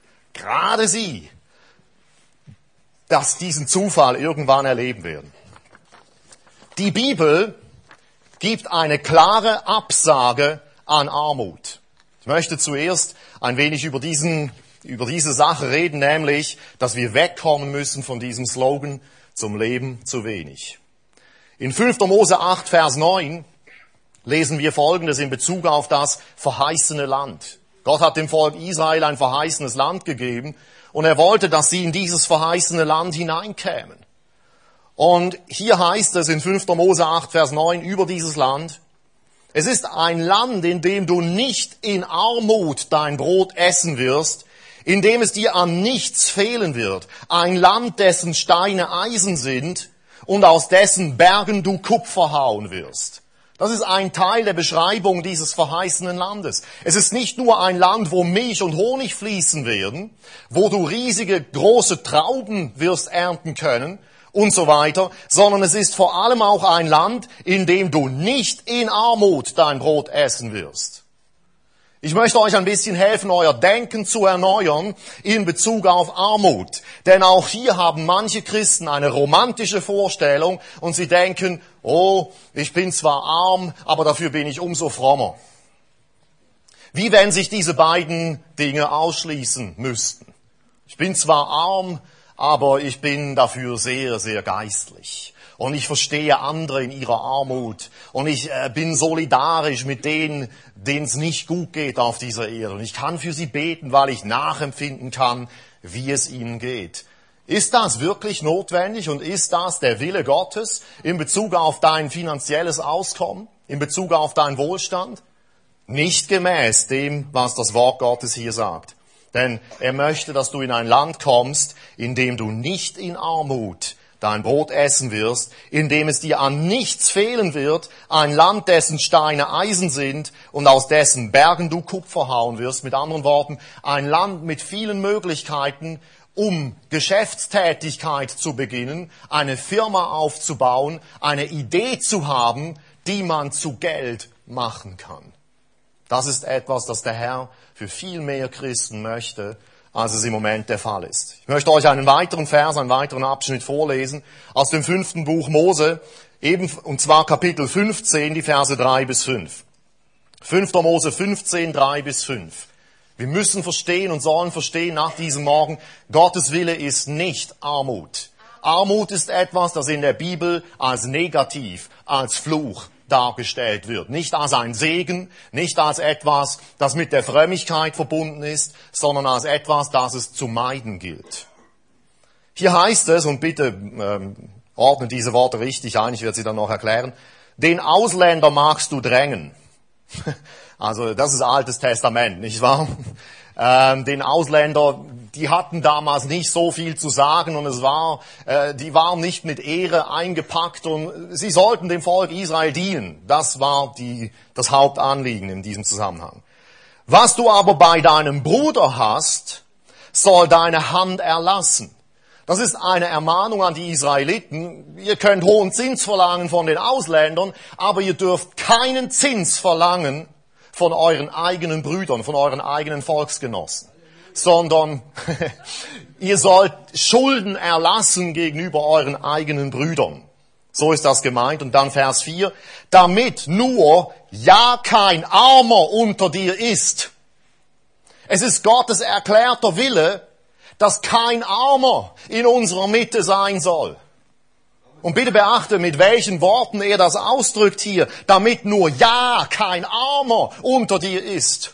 dass diesen Zufall irgendwann erleben werden. Die Bibel gibt eine klare Absage an Armut. Ich möchte zuerst ein wenig über diese Sache reden, nämlich, dass wir wegkommen müssen von diesem Slogan, zum Leben zu wenig. In 5. Mose 8, Vers 9 lesen wir Folgendes in Bezug auf das verheißene Land. Gott hat dem Volk Israel ein verheißenes Land gegeben und er wollte, dass sie in dieses verheißene Land hineinkämen. Und hier heißt es in 5. Mose 8, Vers 9 über dieses Land: Es ist ein Land, in dem du nicht in Armut dein Brot essen wirst, in dem es dir an nichts fehlen wird. Ein Land, dessen Steine Eisen sind und aus dessen Bergen du Kupfer hauen wirst. Das ist ein Teil der Beschreibung dieses verheißenen Landes. Es ist nicht nur ein Land, wo Milch und Honig fließen werden, wo du riesige, große Trauben wirst ernten können und so weiter, sondern es ist vor allem auch ein Land, in dem du nicht in Armut dein Brot essen wirst. Ich möchte euch ein bisschen helfen, euer Denken zu erneuern in Bezug auf Armut. Denn auch hier haben manche Christen eine romantische Vorstellung und sie denken, oh, ich bin zwar arm, aber dafür bin ich umso frommer. Wie wenn sich diese beiden Dinge ausschließen müssten. Ich bin zwar arm, aber ich bin dafür sehr, sehr geistlich. Und ich verstehe andere in ihrer Armut. Und ich bin solidarisch mit denen, denen es nicht gut geht auf dieser Erde. Und ich kann für sie beten, weil ich nachempfinden kann, wie es ihnen geht. Ist das wirklich notwendig und ist das der Wille Gottes in Bezug auf dein finanzielles Auskommen, in Bezug auf deinen Wohlstand? Nicht gemäß dem, was das Wort Gottes hier sagt. Denn er möchte, dass du in ein Land kommst, in dem du nicht in Armut dein Brot essen wirst, in dem es dir an nichts fehlen wird, ein Land, dessen Steine Eisen sind und aus dessen Bergen du Kupfer hauen wirst. Mit anderen Worten, ein Land mit vielen Möglichkeiten, um Geschäftstätigkeit zu beginnen, eine Firma aufzubauen, eine Idee zu haben, die man zu Geld machen kann. Das ist etwas, das der Herr für viel mehr Christen möchte, als es im Moment der Fall ist. Ich möchte euch einen weiteren Vers, einen weiteren Abschnitt vorlesen aus dem 5. Buch Mose, und zwar Kapitel 15, die Verse 3 bis 5. 5. Mose 15, 3 bis 5. Wir müssen verstehen und sollen verstehen nach diesem Morgen, Gottes Wille ist nicht Armut. Armut ist etwas, das in der Bibel als negativ, als Fluch dargestellt wird. Nicht als ein Segen, nicht als etwas, das mit der Frömmigkeit verbunden ist, sondern als etwas, das es zu meiden gilt. Hier heißt es, und bitte ordnet diese Worte richtig ein, ich werde sie dann noch erklären, den Ausländer magst du drängen. Also das ist Altes Testament, nicht wahr? Den Ausländer, die hatten damals nicht so viel zu sagen und die waren nicht mit Ehre eingepackt und sie sollten dem Volk Israel dienen. Das war das Hauptanliegen in diesem Zusammenhang. Was du aber bei deinem Bruder hast, soll deine Hand erlassen. Das ist eine Ermahnung an die Israeliten. Ihr könnt hohen Zins verlangen von den Ausländern, aber ihr dürft keinen Zins verlangen von euren eigenen Brüdern, von euren eigenen Volksgenossen, sondern ihr sollt Schulden erlassen gegenüber euren eigenen Brüdern. So ist das gemeint. Und dann Vers 4, damit nur ja kein Armer unter dir ist. Es ist Gottes erklärter Wille, dass kein Armer in unserer Mitte sein soll. Und bitte beachte, mit welchen Worten er das ausdrückt hier, damit nur ja kein Armer unter dir ist.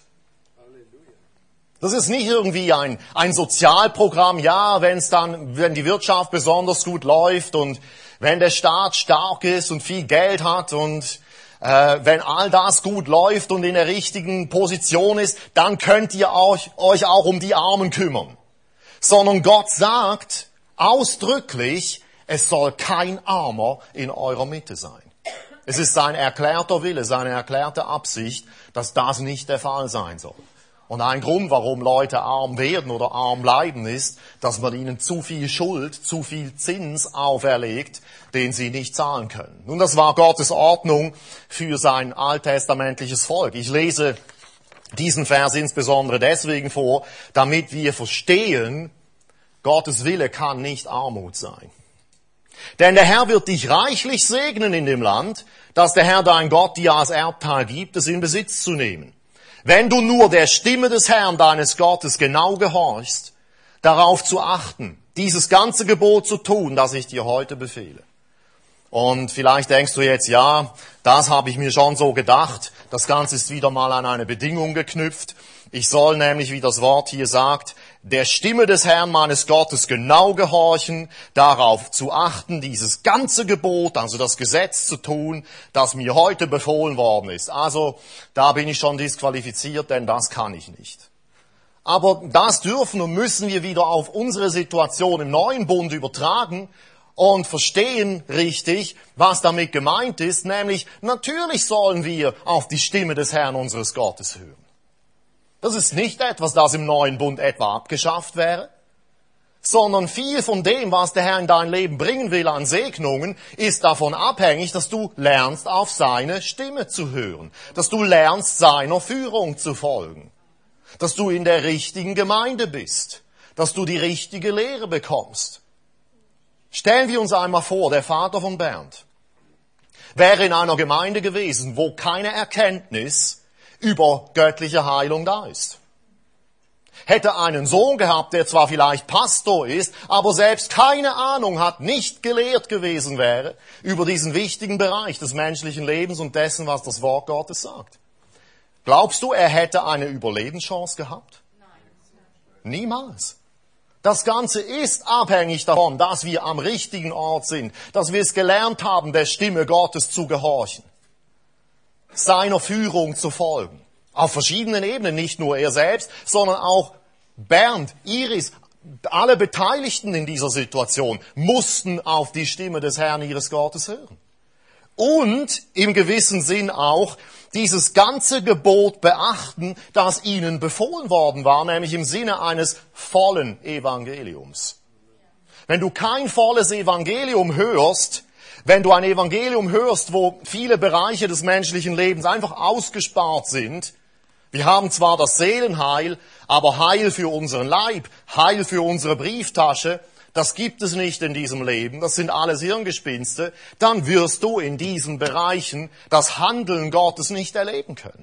Das ist nicht irgendwie ein Sozialprogramm, ja, wenn die Wirtschaft besonders gut läuft und wenn der Staat stark ist und viel Geld hat und wenn all das gut läuft und in der richtigen Position ist, dann könnt ihr euch auch um die Armen kümmern. Sondern Gott sagt ausdrücklich, es soll kein Armer in eurer Mitte sein. Es ist sein erklärter Wille, seine erklärte Absicht, dass das nicht der Fall sein soll. Und ein Grund, warum Leute arm werden oder arm bleiben, ist, dass man ihnen zu viel Schuld, zu viel Zins auferlegt, den sie nicht zahlen können. Nun, das war Gottes Ordnung für sein alttestamentliches Volk. Ich lese diesen Vers insbesondere deswegen vor, damit wir verstehen, Gottes Wille kann nicht Armut sein. Denn der Herr wird dich reichlich segnen in dem Land, das der Herr dein Gott dir als Erbteil gibt, es in Besitz zu nehmen. Wenn du nur der Stimme des Herrn deines Gottes genau gehorchst, darauf zu achten, dieses ganze Gebot zu tun, das ich dir heute befehle. Und vielleicht denkst du jetzt, ja, das habe ich mir schon so gedacht, das Ganze ist wieder mal an eine Bedingung geknüpft. Ich soll nämlich, wie das Wort hier sagt, der Stimme des Herrn meines Gottes genau gehorchen, darauf zu achten, dieses ganze Gebot, also das Gesetz zu tun, das mir heute befohlen worden ist. Also da bin ich schon disqualifiziert, denn das kann ich nicht. Aber das dürfen und müssen wir wieder auf unsere Situation im neuen Bund übertragen und verstehen richtig, was damit gemeint ist, nämlich natürlich sollen wir auf die Stimme des Herrn unseres Gottes hören. Das ist nicht etwas, das im neuen Bund etwa abgeschafft wäre, sondern viel von dem, was der Herr in dein Leben bringen will an Segnungen, ist davon abhängig, dass du lernst, auf seine Stimme zu hören, dass du lernst, seiner Führung zu folgen, dass du in der richtigen Gemeinde bist, dass du die richtige Lehre bekommst. Stellen wir uns einmal vor, der Vater von Bernd wäre in einer Gemeinde gewesen, wo keine Erkenntnis über göttliche Heilung da ist. Hätte einen Sohn gehabt, der zwar vielleicht Pastor ist, aber selbst keine Ahnung hat, nicht gelehrt gewesen wäre über diesen wichtigen Bereich des menschlichen Lebens und dessen, was das Wort Gottes sagt. Glaubst du, er hätte eine Überlebenschance gehabt? Nein. Niemals. Das Ganze ist abhängig davon, dass wir am richtigen Ort sind, dass wir es gelernt haben, der Stimme Gottes zu gehorchen, seiner Führung zu folgen. Auf verschiedenen Ebenen, nicht nur er selbst, sondern auch Bernd, Iris, alle Beteiligten in dieser Situation mussten auf die Stimme des Herrn ihres Gottes hören. Und im gewissen Sinn auch dieses ganze Gebot beachten, das ihnen befohlen worden war, nämlich im Sinne eines vollen Evangeliums. Wenn du kein volles Evangelium hörst, wenn du ein Evangelium hörst, wo viele Bereiche des menschlichen Lebens einfach ausgespart sind. Wir haben zwar das Seelenheil, aber Heil für unseren Leib, Heil für unsere Brieftasche, das gibt es nicht in diesem Leben, das sind alles Hirngespinste, dann wirst du in diesen Bereichen das Handeln Gottes nicht erleben können.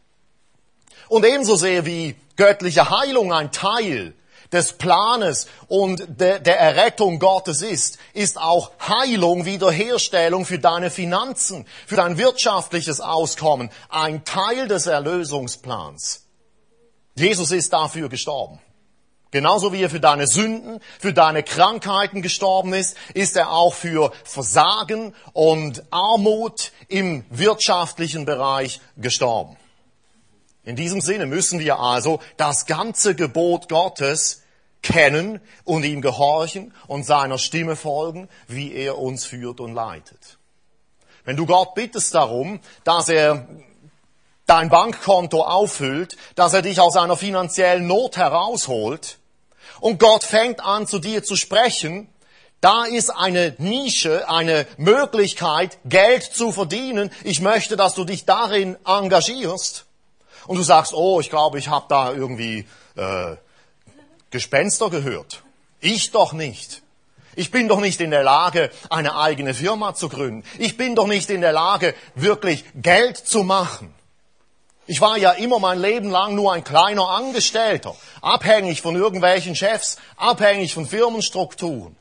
Und ebenso sehr wie göttliche Heilung ein Teil des Planes und der Errettung Gottes ist auch Heilung, Wiederherstellung für deine Finanzen, für dein wirtschaftliches Auskommen, ein Teil des Erlösungsplans. Jesus ist dafür gestorben. Genauso wie er für deine Sünden, für deine Krankheiten gestorben ist er auch für Versagen und Armut im wirtschaftlichen Bereich gestorben. In diesem Sinne müssen wir also das ganze Gebot Gottes kennen und ihm gehorchen und seiner Stimme folgen, wie er uns führt und leitet. Wenn du Gott bittest darum, dass er dein Bankkonto auffüllt, dass er dich aus einer finanziellen Not herausholt und Gott fängt an, zu dir zu sprechen, da ist eine Nische, eine Möglichkeit, Geld zu verdienen. Ich möchte, dass du dich darin engagierst. Und du sagst, oh, ich glaube, ich habe da irgendwie Gespenster gehört. Ich doch nicht. Ich bin doch nicht in der Lage, eine eigene Firma zu gründen. Ich bin doch nicht in der Lage, wirklich Geld zu machen. Ich war ja immer mein Leben lang nur ein kleiner Angestellter, abhängig von irgendwelchen Chefs, abhängig von Firmenstrukturen.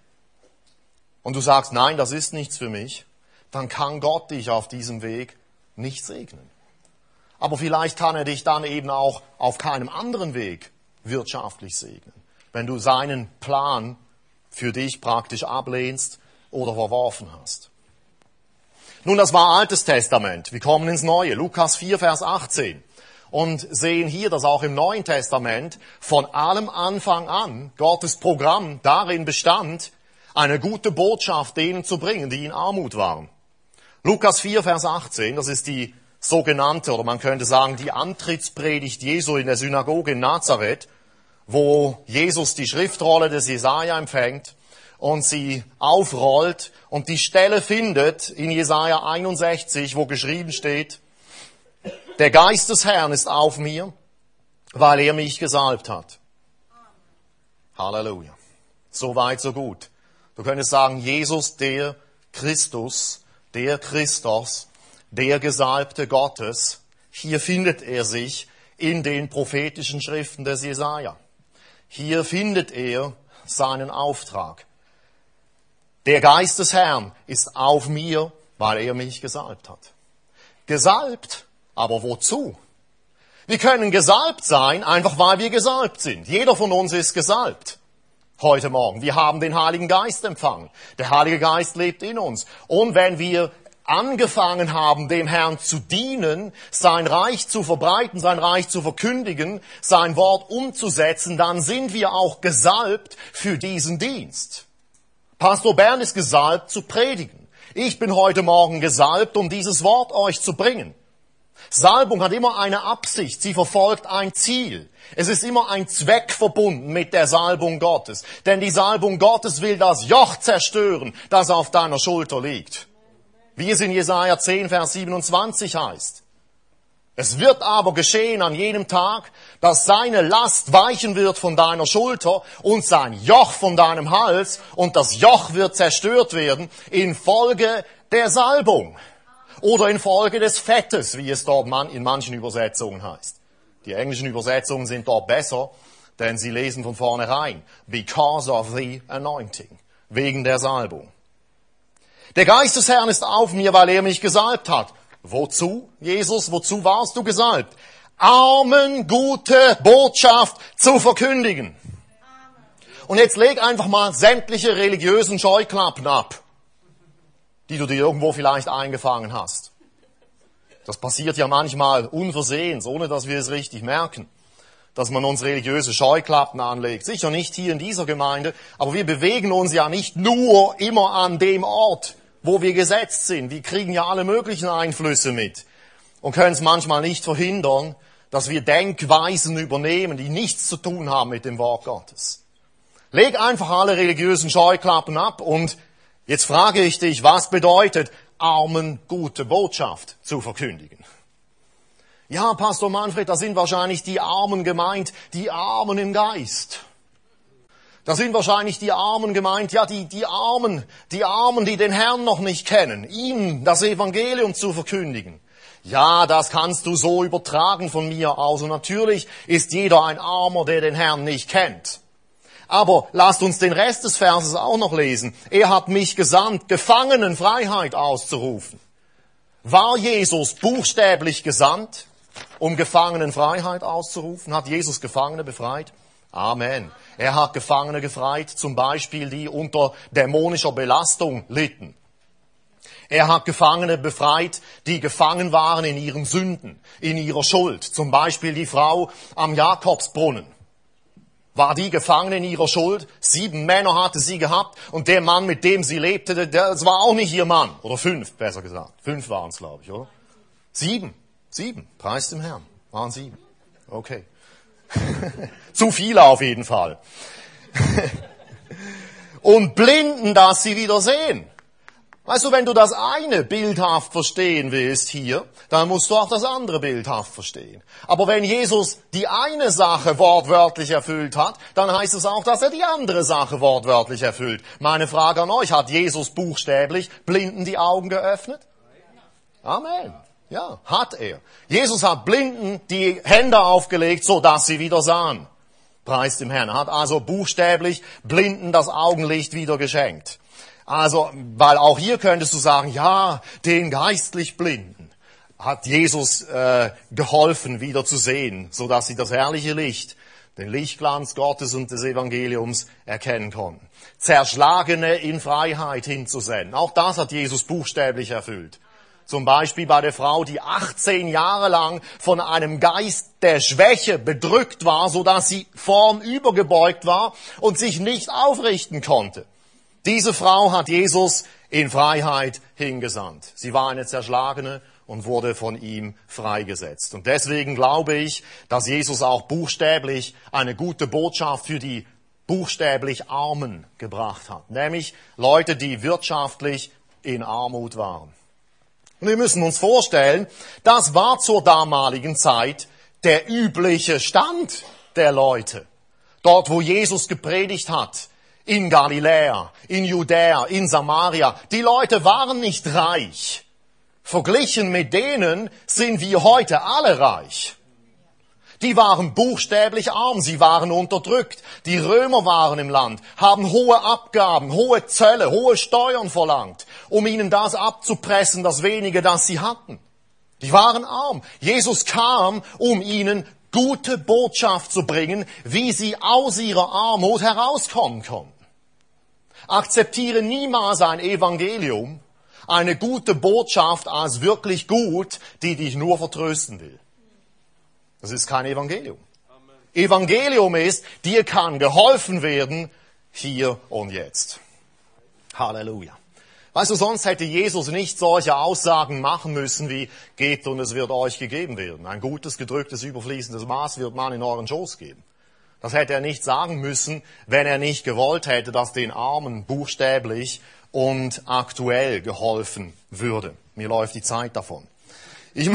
Und du sagst, nein, das ist nichts für mich, dann kann Gott dich auf diesem Weg nicht segnen. Aber vielleicht kann er dich dann eben auch auf keinem anderen Weg wirtschaftlich segnen, wenn du seinen Plan für dich praktisch ablehnst oder verworfen hast. Nun, das war Altes Testament. Wir kommen ins Neue. Lukas 4, Vers 18. Und sehen hier, dass auch im Neuen Testament von allem Anfang an Gottes Programm darin bestand, eine gute Botschaft denen zu bringen, die in Armut waren. Lukas 4, Vers 18, das ist die sogenannte, oder man könnte sagen, die Antrittspredigt Jesu in der Synagoge in Nazareth, wo Jesus die Schriftrolle des Jesaja empfängt und sie aufrollt und die Stelle findet in Jesaja 61, wo geschrieben steht, der Geist des Herrn ist auf mir, weil er mich gesalbt hat. Halleluja. So weit, so gut. Du könntest sagen, Jesus, der Christus, der Christos, der Gesalbte Gottes, hier findet er sich in den prophetischen Schriften des Jesaja. Hier findet er seinen Auftrag. Der Geist des Herrn ist auf mir, weil er mich gesalbt hat. Gesalbt, aber wozu? Wir können gesalbt sein, einfach weil wir gesalbt sind. Jeder von uns ist gesalbt. Heute Morgen. Wir haben den Heiligen Geist empfangen. Der Heilige Geist lebt in uns. Und wenn wir angefangen haben, dem Herrn zu dienen, sein Reich zu verbreiten, sein Reich zu verkündigen, sein Wort umzusetzen, dann sind wir auch gesalbt für diesen Dienst. Pastor Bernd ist gesalbt zu predigen. Ich bin heute Morgen gesalbt, um dieses Wort euch zu bringen. Salbung hat immer eine Absicht, sie verfolgt ein Ziel. Es ist immer ein Zweck verbunden mit der Salbung Gottes. Denn die Salbung Gottes will das Joch zerstören, das auf deiner Schulter liegt. Wie es in Jesaja 10, Vers 27 heißt. Es wird aber geschehen an jenem Tag, dass seine Last weichen wird von deiner Schulter und sein Joch von deinem Hals und das Joch wird zerstört werden infolge der Salbung oder infolge des Fettes, wie es dort in manchen Übersetzungen heißt. Die englischen Übersetzungen sind dort besser, denn sie lesen von vornherein, because of the anointing, wegen der Salbung. Der Geist des Herrn ist auf mir, weil er mich gesalbt hat. Wozu, Jesus, wozu warst du gesalbt? Armen gute Botschaft zu verkündigen. Und jetzt leg einfach mal sämtliche religiösen Scheuklappen ab, die du dir irgendwo vielleicht eingefangen hast. Das passiert ja manchmal unversehens, ohne dass wir es richtig merken, dass man uns religiöse Scheuklappen anlegt. Sicher nicht hier in dieser Gemeinde, aber wir bewegen uns ja nicht nur immer an dem Ort, wo wir gesetzt sind. Wir kriegen ja alle möglichen Einflüsse mit und können es manchmal nicht verhindern, dass wir Denkweisen übernehmen, die nichts zu tun haben mit dem Wort Gottes. Leg einfach alle religiösen Scheuklappen ab und Jetzt frage ich dich, was bedeutet, Armen gute Botschaft zu verkündigen? Ja, Pastor Manfred, da sind wahrscheinlich die Armen gemeint, die Armen im Geist. Da sind wahrscheinlich die Armen gemeint, ja, die Armen, die den Herrn noch nicht kennen, ihnen das Evangelium zu verkündigen. Ja, das kannst du so übertragen von mir aus. Und natürlich ist jeder ein Armer, der den Herrn nicht kennt. Aber lasst uns den Rest des Verses auch noch lesen. Er hat mich gesandt, Gefangenen Freiheit auszurufen. War Jesus buchstäblich gesandt, um Gefangenen Freiheit auszurufen? Hat Jesus Gefangene befreit? Amen. Er hat Gefangene befreit, zum Beispiel die unter dämonischer Belastung litten. Er hat Gefangene befreit, die gefangen waren in ihren Sünden, in ihrer Schuld. Zum Beispiel die Frau am Jakobsbrunnen. War die gefangen in ihrer Schuld? 7 Männer hatte sie gehabt und der Mann, mit dem sie lebte, das war auch nicht ihr Mann. Oder 5, besser gesagt. 5 waren es, glaube ich, oder? 7, preis dem Herrn. Waren 7. Okay. Zu viele auf jeden Fall. Und Blinden, dass sie wieder sehen. Weißt du, wenn du das eine bildhaft verstehen willst hier, dann musst du auch das andere bildhaft verstehen. Aber wenn Jesus die eine Sache wortwörtlich erfüllt hat, dann heißt es auch, dass er die andere Sache wortwörtlich erfüllt. Meine Frage an euch, hat Jesus buchstäblich Blinden die Augen geöffnet? Amen. Ja, hat er. Jesus hat Blinden die Hände aufgelegt, so dass sie wieder sahen. Preis dem Herrn. Er hat also buchstäblich Blinden das Augenlicht wieder geschenkt. Also, weil auch hier könntest du sagen, ja, den geistlich Blinden hat Jesus geholfen, wieder zu sehen, so dass sie das herrliche Licht, den Lichtglanz Gottes und des Evangeliums erkennen konnten. Zerschlagene in Freiheit hinzusenden. Auch das hat Jesus buchstäblich erfüllt. Zum Beispiel bei der Frau, die 18 Jahre lang von einem Geist der Schwäche bedrückt war, so dass sie vornübergebeugt war und sich nicht aufrichten konnte. Diese Frau hat Jesus in Freiheit hingesandt. Sie war eine Zerschlagene und wurde von ihm freigesetzt. Und deswegen glaube ich, dass Jesus auch buchstäblich eine gute Botschaft für die buchstäblich Armen gebracht hat. Nämlich Leute, die wirtschaftlich in Armut waren. Und wir müssen uns vorstellen, das war zur damaligen Zeit der übliche Stand der Leute. Dort, wo Jesus gepredigt hat. In Galiläa, in Judäa, in Samaria. Die Leute waren nicht reich. Verglichen mit denen sind wir heute alle reich. Die waren buchstäblich arm, sie waren unterdrückt. Die Römer waren im Land, haben hohe Abgaben, hohe Zölle, hohe Steuern verlangt, um ihnen das abzupressen, das wenige, das sie hatten. Die waren arm. Jesus kam, um ihnen gute Botschaft zu bringen, wie sie aus ihrer Armut herauskommen konnten. Akzeptiere niemals ein Evangelium, eine gute Botschaft als wirklich gut, die dich nur vertrösten will. Das ist kein Evangelium. Amen. Evangelium ist, dir kann geholfen werden, hier und jetzt. Halleluja. Weißt du, sonst hätte Jesus nicht solche Aussagen machen müssen wie, geht und es wird euch gegeben werden. Ein gutes, gedrücktes, überfließendes Maß wird man in euren Schoß geben. Das hätte er nicht sagen müssen, wenn er nicht gewollt hätte, dass den Armen buchstäblich und aktuell geholfen würde. Mir läuft die Zeit davon. Ich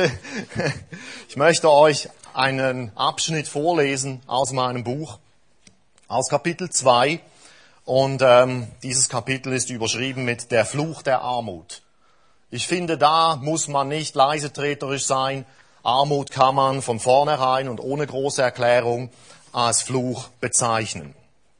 möchte euch einen Abschnitt vorlesen aus meinem Buch, aus Kapitel 2. Und dieses Kapitel ist überschrieben mit der Fluch der Armut. Ich finde, da muss man nicht leisetreterisch sein. Armut kann man von vornherein und ohne große Erklärung als Fluch bezeichnen.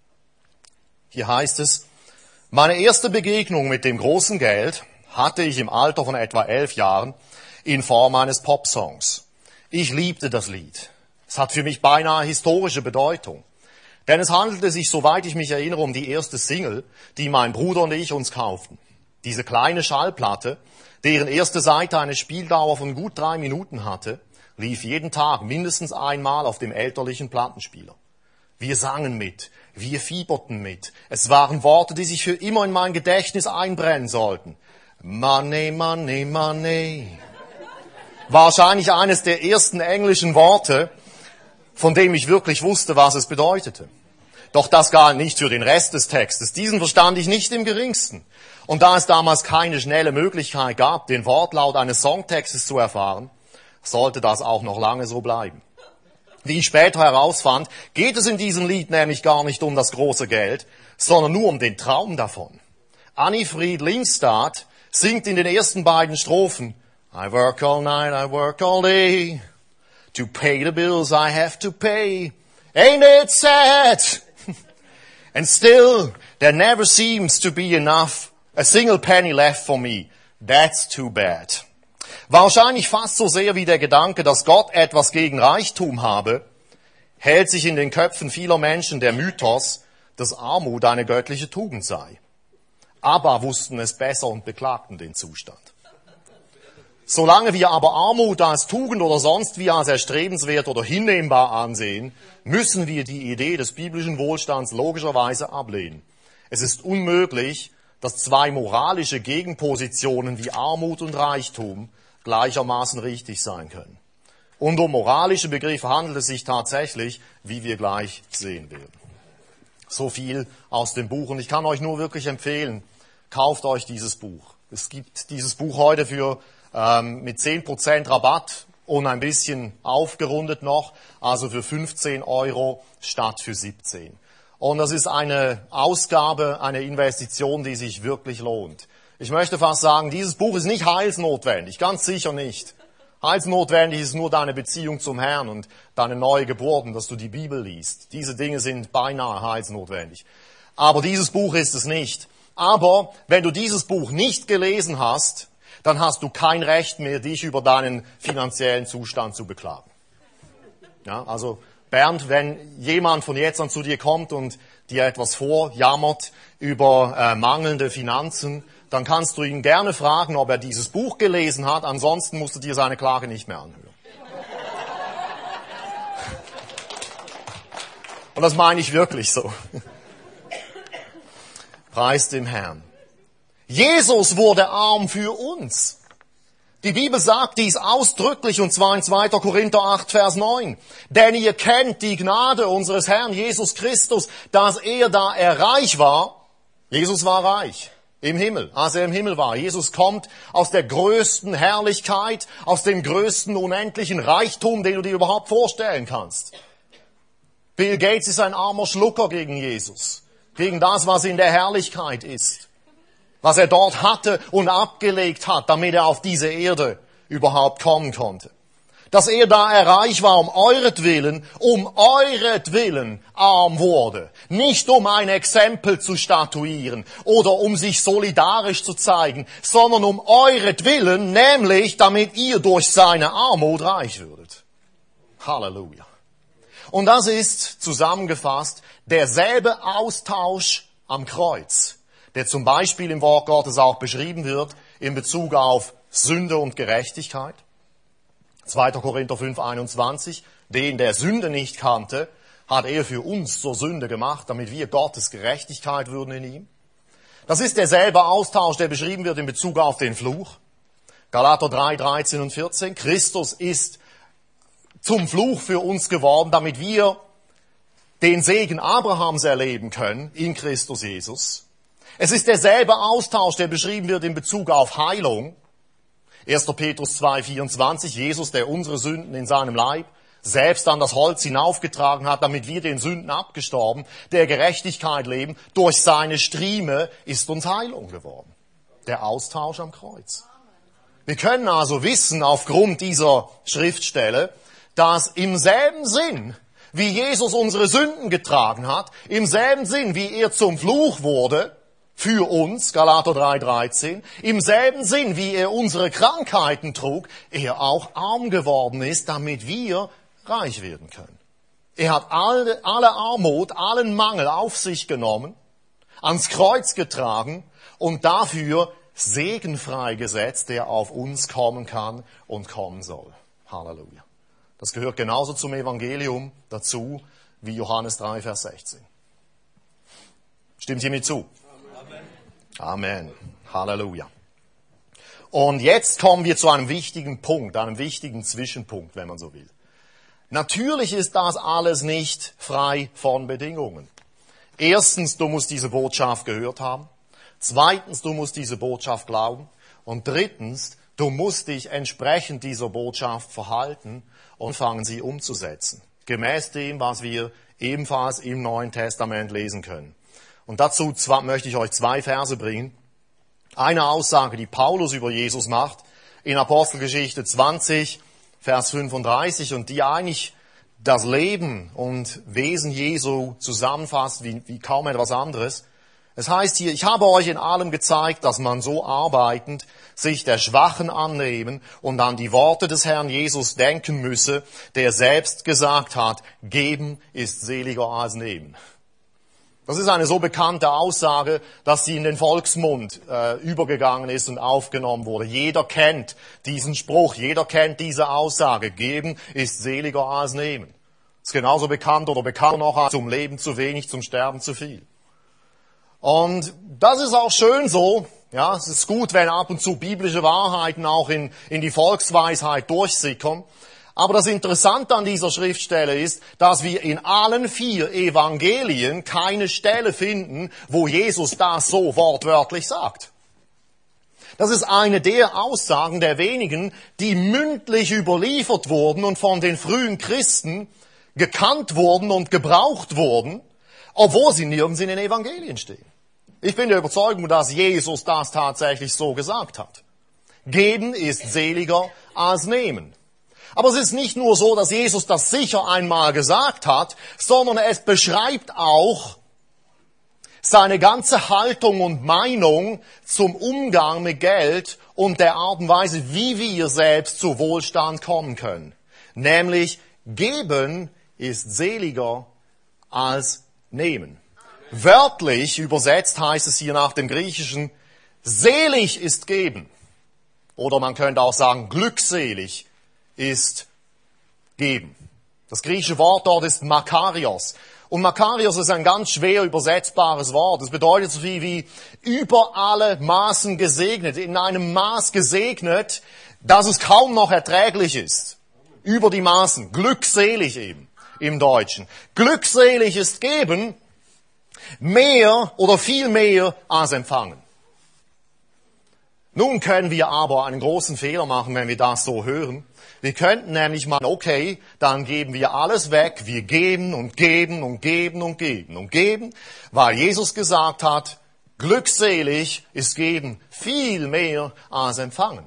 Hier heißt es, meine erste Begegnung mit dem großen Geld hatte ich im Alter von etwa 11 Jahren in Form eines Popsongs. Ich liebte das Lied. Es hat für mich beinahe historische Bedeutung. Denn es handelte sich, soweit ich mich erinnere, um die erste Single, die mein Bruder und ich uns kauften. Diese kleine Schallplatte, deren erste Seite eine Spieldauer von gut 3 Minuten hatte, lief jeden Tag mindestens einmal auf dem elterlichen Plattenspieler. Wir sangen mit, wir fieberten mit. Es waren Worte, die sich für immer in mein Gedächtnis einbrennen sollten. Money, money, money. Wahrscheinlich eines der ersten englischen Worte, von dem ich wirklich wusste, was es bedeutete. Doch das galt nicht für den Rest des Textes. Diesen verstand ich nicht im geringsten. Und da es damals keine schnelle Möglichkeit gab, den Wortlaut eines Songtextes zu erfahren, sollte das auch noch lange so bleiben. Wie ich später herausfand, geht es in diesem Lied nämlich gar nicht um das große Geld, sondern nur um den Traum davon. Annifried Lindstad singt in den ersten beiden Strophen: I work all night, I work all day, to pay the bills I have to pay. Ain't it sad? And still, there never seems to be enough, a single penny left for me. That's too bad. Wahrscheinlich fast so sehr wie der Gedanke, dass Gott etwas gegen Reichtum habe, hält sich in den Köpfen vieler Menschen der Mythos, dass Armut eine göttliche Tugend sei. Aber wussten es besser und beklagten den Zustand. Solange wir aber Armut als Tugend oder sonst wie als erstrebenswert oder hinnehmbar ansehen, müssen wir die Idee des biblischen Wohlstands logischerweise ablehnen. Es ist unmöglich, dass zwei moralische Gegenpositionen wie Armut und Reichtum gleichermaßen richtig sein können. Und um moralische Begriffe handelt es sich tatsächlich, wie wir gleich sehen werden. So viel aus dem Buch. Und ich kann euch nur wirklich empfehlen, kauft euch dieses Buch. Es gibt dieses Buch heute mit 10% Rabatt und ein bisschen aufgerundet noch, also für 15 € statt für 17. Und das ist eine Ausgabe, eine Investition, die sich wirklich lohnt. Ich möchte fast sagen, dieses Buch ist nicht heilsnotwendig, ganz sicher nicht. Heilsnotwendig ist nur deine Beziehung zum Herrn und deine neue Geburt und dass du die Bibel liest. Diese Dinge sind beinahe heilsnotwendig. Aber dieses Buch ist es nicht. Aber wenn du dieses Buch nicht gelesen hast, dann hast du kein Recht mehr, dich über deinen finanziellen Zustand zu beklagen. Ja, also Bernd, wenn jemand von jetzt an zu dir kommt und dir etwas vorjammert über mangelnde Finanzen, dann kannst du ihn gerne fragen, ob er dieses Buch gelesen hat. Ansonsten musst du dir seine Klage nicht mehr anhören. Und das meine ich wirklich so. Preis dem Herrn. Jesus wurde arm für uns. Die Bibel sagt dies ausdrücklich, und zwar in 2. Korinther 8, Vers 9. Denn ihr kennt die Gnade unseres Herrn Jesus Christus, dass er, da er reich war, Jesus war reich im Himmel, als er im Himmel war. Jesus kommt aus der größten Herrlichkeit, aus dem größten unendlichen Reichtum, den du dir überhaupt vorstellen kannst. Bill Gates ist ein armer Schlucker gegen Jesus, gegen das, was in der Herrlichkeit ist, was er dort hatte und abgelegt hat, damit er auf diese Erde überhaupt kommen konnte. Dass er, da er reich war, um euretwillen arm wurde. Nicht um ein Exempel zu statuieren oder um sich solidarisch zu zeigen, sondern um euretwillen, nämlich damit ihr durch seine Armut reich würdet. Halleluja. Und das ist zusammengefasst derselbe Austausch am Kreuz, der zum Beispiel im Wort Gottes auch beschrieben wird in Bezug auf Sünde und Gerechtigkeit. 2. Korinther 5, 21. Den, der Sünde nicht kannte, hat er für uns zur Sünde gemacht, damit wir Gottes Gerechtigkeit würden in ihm. Das ist derselbe Austausch, der beschrieben wird in Bezug auf den Fluch. Galater 3, 13 und 14. Christus ist zum Fluch für uns geworden, damit wir den Segen Abrahams erleben können in Christus Jesus. Es ist derselbe Austausch, der beschrieben wird in Bezug auf Heilung. 1. Petrus 2, 24, Jesus, der unsere Sünden in seinem Leib selbst an das Holz hinaufgetragen hat, damit wir den Sünden abgestorben, der Gerechtigkeit leben. Durch seine Strieme ist uns Heilung geworden. Der Austausch am Kreuz. Wir können also wissen, aufgrund dieser Schriftstelle, dass im selben Sinn, wie Jesus unsere Sünden getragen hat, im selben Sinn, wie er zum Fluch wurde, für uns, Galater 3,13, im selben Sinn, wie er unsere Krankheiten trug, er auch arm geworden ist, damit wir reich werden können. Er hat alle Armut, allen Mangel auf sich genommen, ans Kreuz getragen und dafür Segen freigesetzt, der auf uns kommen kann und kommen soll. Halleluja. Das gehört genauso zum Evangelium dazu wie Johannes 3, Vers 16. Stimmt ihr mir zu? Amen. Halleluja. Und jetzt kommen wir zu einem wichtigen Punkt, einem wichtigen Zwischenpunkt, wenn man so will. Natürlich ist das alles nicht frei von Bedingungen. Erstens, du musst diese Botschaft gehört haben. Zweitens, du musst diese Botschaft glauben. Und drittens, du musst dich entsprechend dieser Botschaft verhalten und anfangen, sie umzusetzen. Gemäß dem, was wir ebenfalls im Neuen Testament lesen können. Und dazu möchte ich euch 2 Verse bringen. Eine Aussage, die Paulus über Jesus macht, in Apostelgeschichte 20, Vers 35, und die eigentlich das Leben und Wesen Jesu zusammenfasst wie kaum etwas anderes. Es heißt hier, ich habe euch in allem gezeigt, dass man so arbeitend sich der Schwachen annehmen und an die Worte des Herrn Jesus denken müsse, der selbst gesagt hat, geben ist seliger als nehmen. Das ist eine so bekannte Aussage, dass sie in den Volksmund übergegangen ist und aufgenommen wurde. Jeder kennt diesen Spruch, jeder kennt diese Aussage, geben ist seliger als nehmen. Ist genauso bekannt oder bekannter noch als zum Leben zu wenig, zum Sterben zu viel. Und das ist auch schön so. Ja, es ist gut, wenn ab und zu biblische Wahrheiten auch in die Volksweisheit durchsickern. Aber das Interessante an dieser Schriftstelle ist, dass wir in allen 4 Evangelien keine Stelle finden, wo Jesus das so wortwörtlich sagt. Das ist eine der Aussagen der wenigen, die mündlich überliefert wurden und von den frühen Christen gekannt wurden und gebraucht wurden, obwohl sie nirgends in den Evangelien stehen. Ich bin der Überzeugung, dass Jesus das tatsächlich so gesagt hat. Geben ist seliger als nehmen. Aber es ist nicht nur so, dass Jesus das sicher einmal gesagt hat, sondern es beschreibt auch seine ganze Haltung und Meinung zum Umgang mit Geld und der Art und Weise, wie wir selbst zu Wohlstand kommen können. Nämlich, geben ist seliger als nehmen. Wörtlich übersetzt heißt es hier nach dem Griechischen, selig ist geben. Oder man könnte auch sagen, glückselig ist geben. Das griechische Wort dort ist Makarios. Und Makarios ist ein ganz schwer übersetzbares Wort. Es bedeutet so viel wie über alle Maßen gesegnet, in einem Maß gesegnet, dass es kaum noch erträglich ist. Über die Maßen. Glückselig eben im Deutschen. Glückselig ist geben, mehr oder viel mehr als empfangen. Nun können wir aber einen großen Fehler machen, wenn wir das so hören. Wir könnten nämlich mal, okay, dann geben wir alles weg. Wir geben und geben und geben und geben und geben, weil Jesus gesagt hat, glückselig ist geben viel mehr als empfangen.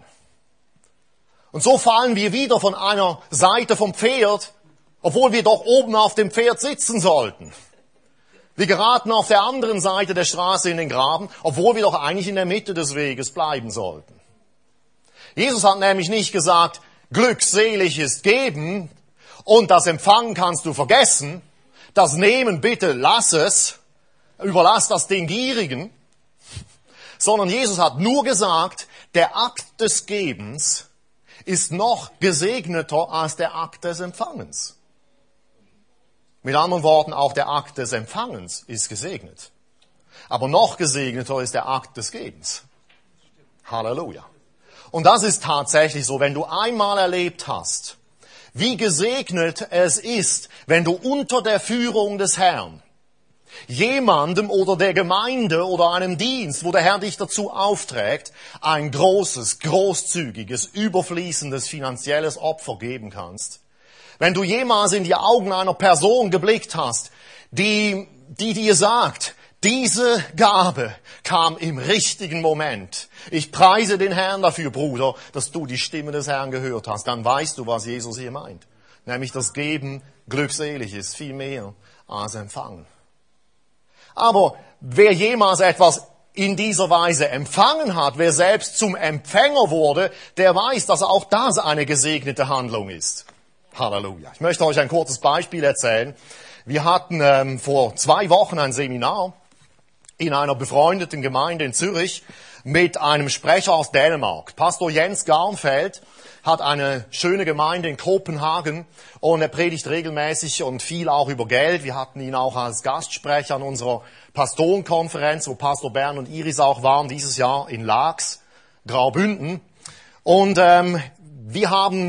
Und so fallen wir wieder von einer Seite vom Pferd, obwohl wir doch oben auf dem Pferd sitzen sollten. Wir geraten auf der anderen Seite der Straße in den Graben, obwohl wir doch eigentlich in der Mitte des Weges bleiben sollten. Jesus hat nämlich nicht gesagt, glückselig ist geben und das Empfangen kannst du vergessen, das Nehmen bitte lass es, überlass das den Gierigen, sondern Jesus hat nur gesagt, der Akt des Gebens ist noch gesegneter als der Akt des Empfangens. Mit anderen Worten, auch der Akt des Empfangens ist gesegnet. Aber noch gesegneter ist der Akt des Gebens. Halleluja. Und das ist tatsächlich so, wenn du einmal erlebt hast, wie gesegnet es ist, wenn du unter der Führung des Herrn jemandem oder der Gemeinde oder einem Dienst, wo der Herr dich dazu aufträgt, ein großes, großzügiges, überfließendes finanzielles Opfer geben kannst. Wenn du jemals in die Augen einer Person geblickt hast, die dir sagt, diese Gabe kam im richtigen Moment. Ich preise den Herrn dafür, Bruder, dass du die Stimme des Herrn gehört hast. Dann weißt du, was Jesus hier meint. Nämlich, dass Geben glückselig ist, viel mehr als Empfangen. Aber wer jemals etwas in dieser Weise empfangen hat, wer selbst zum Empfänger wurde, der weiß, dass auch das eine gesegnete Handlung ist. Halleluja. Ich möchte euch ein kurzes Beispiel erzählen. Wir hatten vor 2 Wochen ein Seminar in einer befreundeten Gemeinde in Zürich mit einem Sprecher aus Dänemark. Pastor Jens Garnfeld hat eine schöne Gemeinde in Kopenhagen und er predigt regelmäßig und viel auch über Geld. Wir hatten ihn auch als Gastsprecher an unserer Pastorenkonferenz, wo Pastor Bernd und Iris auch waren, dieses Jahr in Laax, Graubünden. Und wir haben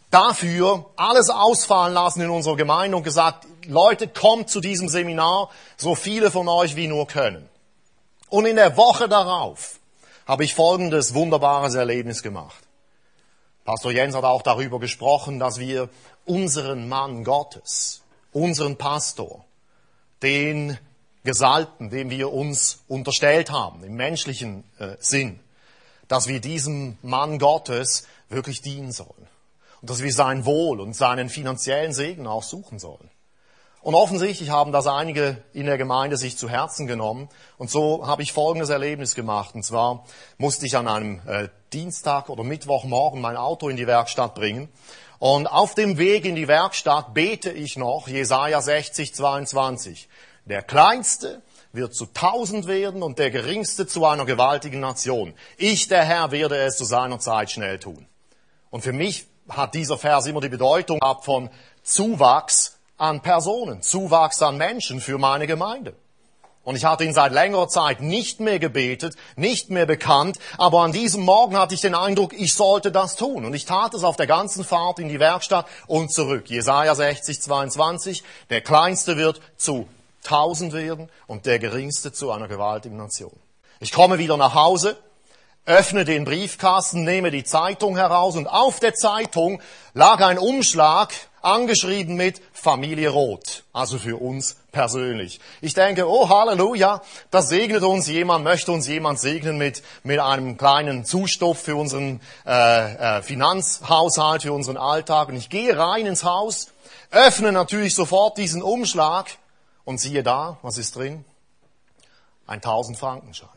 dafür alles ausfallen lassen in unserer Gemeinde und gesagt, Leute, kommt zu diesem Seminar, so viele von euch wie nur können. Und in der Woche darauf habe ich folgendes wunderbares Erlebnis gemacht. Pastor Jens hat auch darüber gesprochen, dass wir unseren Mann Gottes, unseren Pastor, den Gesalbten, dem wir uns unterstellt haben, im menschlichen Sinn, dass wir diesem Mann Gottes wirklich dienen sollen. Und dass wir sein Wohl und seinen finanziellen Segen auch suchen sollen. Und offensichtlich haben das einige in der Gemeinde sich zu Herzen genommen. Und so habe ich folgendes Erlebnis gemacht. Und zwar musste ich an einem Dienstag oder Mittwochmorgen mein Auto in die Werkstatt bringen. Und auf dem Weg in die Werkstatt bete ich noch Jesaja 60, 22. Der Kleinste wird zu 1000 werden und der Geringste zu einer gewaltigen Nation. Ich, der Herr, werde es zu seiner Zeit schnell tun. Und für mich hat dieser Vers immer die Bedeutung gehabt von Zuwachs an Personen, Zuwachs an Menschen für meine Gemeinde. Und ich hatte ihn seit längerer Zeit nicht mehr gebetet, nicht mehr bekannt, aber an diesem Morgen hatte ich den Eindruck, ich sollte das tun. Und ich tat es auf der ganzen Fahrt in die Werkstatt und zurück. Jesaja 60, 22, der Kleinste wird zu 1000 werden und der Geringste zu einer gewaltigen Nation. Ich komme wieder nach Hause, öffne den Briefkasten, nehme die Zeitung heraus und auf der Zeitung lag ein Umschlag, angeschrieben mit Familie Roth, also für uns persönlich. Ich denke, oh Halleluja, das segnet uns jemand, möchte uns jemand segnen mit einem kleinen Zustoff für unseren Finanzhaushalt, für unseren Alltag. Und ich gehe rein ins Haus, öffne natürlich sofort diesen Umschlag und siehe da, was ist drin? Ein 1000-Frankenschein.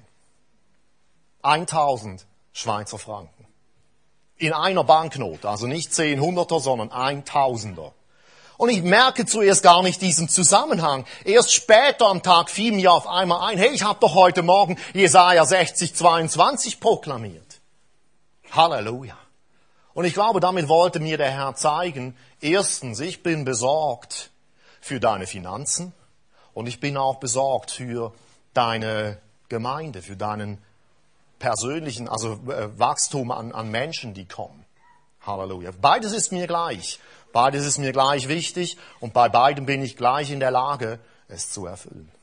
1000 Schweizer Franken. In einer Banknote, also nicht 10 Hunderter, sondern 1000er. Und ich merke zuerst gar nicht diesen Zusammenhang. Erst später am Tag fiel mir auf einmal ein, hey, ich habe doch heute Morgen Jesaja 60, 22 proklamiert. Halleluja. Und ich glaube, damit wollte mir der Herr zeigen, erstens, ich bin besorgt für deine Finanzen und ich bin auch besorgt für deine Gemeinde, für deinen persönlichen, also Wachstum an Menschen, die kommen. Halleluja. Beides ist mir gleich. Beides ist mir gleich wichtig und bei beidem bin ich gleich in der Lage, es zu erfüllen.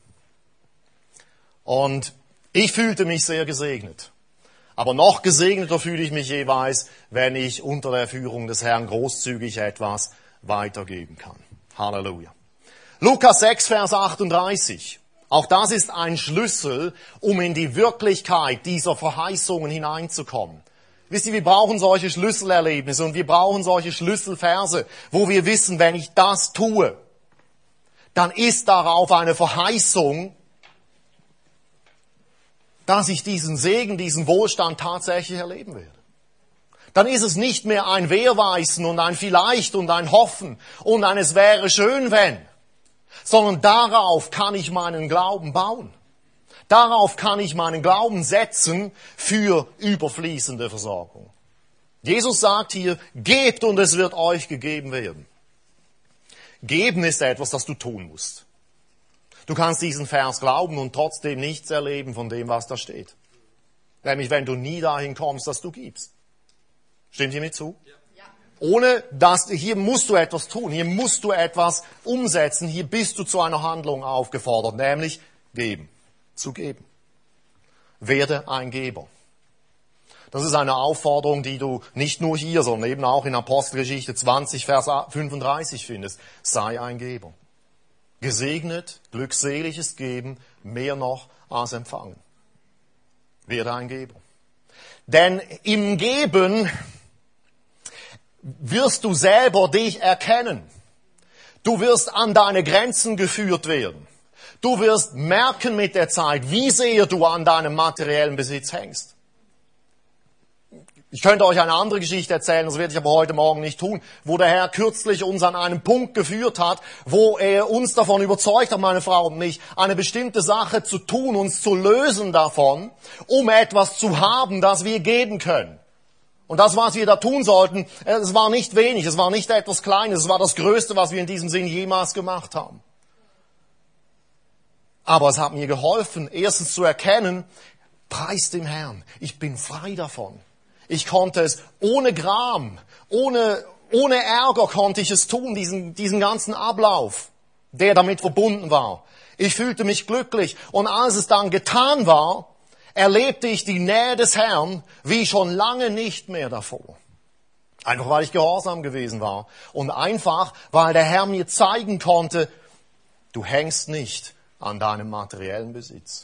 Und ich fühlte mich sehr gesegnet. Aber noch gesegneter fühle ich mich jeweils, wenn ich unter der Führung des Herrn großzügig etwas weitergeben kann. Halleluja. Lukas 6, Vers 38. Auch das ist ein Schlüssel, um in die Wirklichkeit dieser Verheißungen hineinzukommen. Wisst ihr, wir brauchen solche Schlüsselerlebnisse und wir brauchen solche Schlüsselverse, wo wir wissen, wenn ich das tue, dann ist darauf eine Verheißung, dass ich diesen Segen, diesen Wohlstand tatsächlich erleben werde. Dann ist es nicht mehr ein Wehrweißen und ein Vielleicht und ein Hoffen und ein Es wäre schön, wenn, sondern darauf kann ich meinen Glauben bauen. Darauf kann ich meinen Glauben setzen für überfließende Versorgung. Jesus sagt hier, gebt und es wird euch gegeben werden. Geben ist etwas, das du tun musst. Du kannst diesen Vers glauben und trotzdem nichts erleben von dem, was da steht. Nämlich, wenn du nie dahin kommst, dass du gibst. Stimmt ihr mir zu? Ja. Ohne dass, hier musst du etwas tun, hier musst du etwas umsetzen, hier bist du zu einer Handlung aufgefordert, nämlich geben. Zu geben. Werde ein Geber. Das ist eine Aufforderung, die du nicht nur hier, sondern eben auch in Apostelgeschichte 20, Vers 35 findest. Sei ein Geber. Gesegnet, glückselig ist geben, mehr noch als empfangen. Werde ein Geber. Denn im Geben wirst du selber dich erkennen. Du wirst an deine Grenzen geführt werden. Du wirst merken mit der Zeit, wie sehr du an deinem materiellen Besitz hängst. Ich könnte euch eine andere Geschichte erzählen, das werde ich aber heute Morgen nicht tun, wo der Herr kürzlich uns an einen Punkt geführt hat, wo er uns davon überzeugt hat, meine Frau und mich, eine bestimmte Sache zu tun, uns zu lösen davon, um etwas zu haben, das wir geben können. Und das, was wir da tun sollten, es war nicht wenig, es war nicht etwas Kleines, es war das Größte, was wir in diesem Sinn jemals gemacht haben. Aber es hat mir geholfen, erstens zu erkennen, preis dem Herrn, ich bin frei davon. Ich konnte es ohne Gram, ohne Ohne Ärger konnte ich es tun, diesen ganzen Ablauf, der damit verbunden war. Ich fühlte mich glücklich. Und als es dann getan war, erlebte ich die Nähe des Herrn wie schon lange nicht mehr davor. Einfach weil ich gehorsam gewesen war. Und einfach, weil der Herr mir zeigen konnte, du hängst nicht an deinem materiellen Besitz.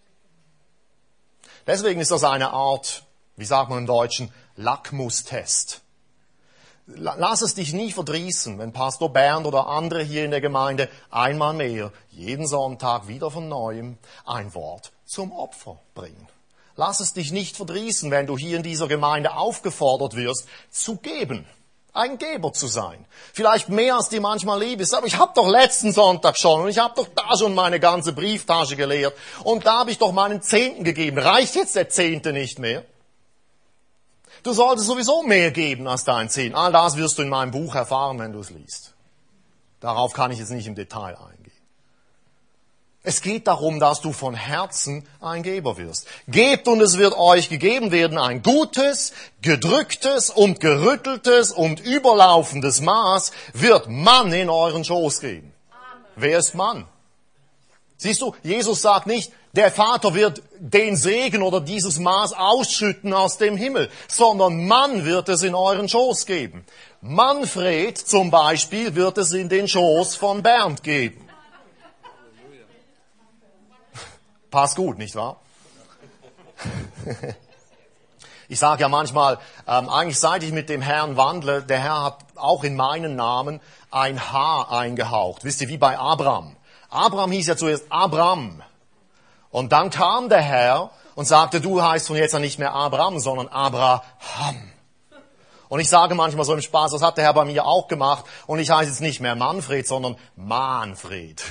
Deswegen ist das eine Art, wie sagt man im Deutschen, Lackmustest. Lass es dich nie verdrießen, wenn Pastor Bernd oder andere hier in der Gemeinde einmal mehr, jeden Sonntag wieder von Neuem, ein Wort zum Opfer bringen. Lass es dich nicht verdrießen, wenn du hier in dieser Gemeinde aufgefordert wirst, zu geben, ein Geber zu sein. Vielleicht mehr, als dir manchmal lieb ist, aber ich habe doch letzten Sonntag schon und ich habe doch da schon meine ganze Brieftasche geleert und da habe ich doch meinen Zehnten gegeben. Reicht jetzt der Zehnte nicht mehr? Du solltest sowieso mehr geben als dein Zehnten. All das wirst du in meinem Buch erfahren, wenn du es liest. Darauf kann ich jetzt nicht im Detail eingehen. Es geht darum, dass du von Herzen ein Geber wirst. Gebt und es wird euch gegeben werden ein gutes, gedrücktes und gerütteltes und überlaufendes Maß wird Mann in euren Schoß geben. Amen. Wer ist Mann? Siehst du, Jesus sagt nicht, der Vater wird den Segen oder dieses Maß ausschütten aus dem Himmel, sondern Mann wird es in euren Schoß geben. Manfred zum Beispiel wird es in den Schoß von Bernd geben. Passt gut, nicht wahr? Ich sage ja manchmal, eigentlich seit ich mit dem Herrn wandle, der Herr hat auch in meinen Namen ein H eingehaucht. Wisst ihr, wie bei Abraham. Abraham hieß ja zuerst Abram. Und dann kam der Herr und sagte, du heißt von jetzt an nicht mehr Abraham, sondern Abraham. Und ich sage manchmal so im Spaß, das hat der Herr bei mir auch gemacht. Und ich heiße jetzt nicht mehr Manfred, sondern Manfred.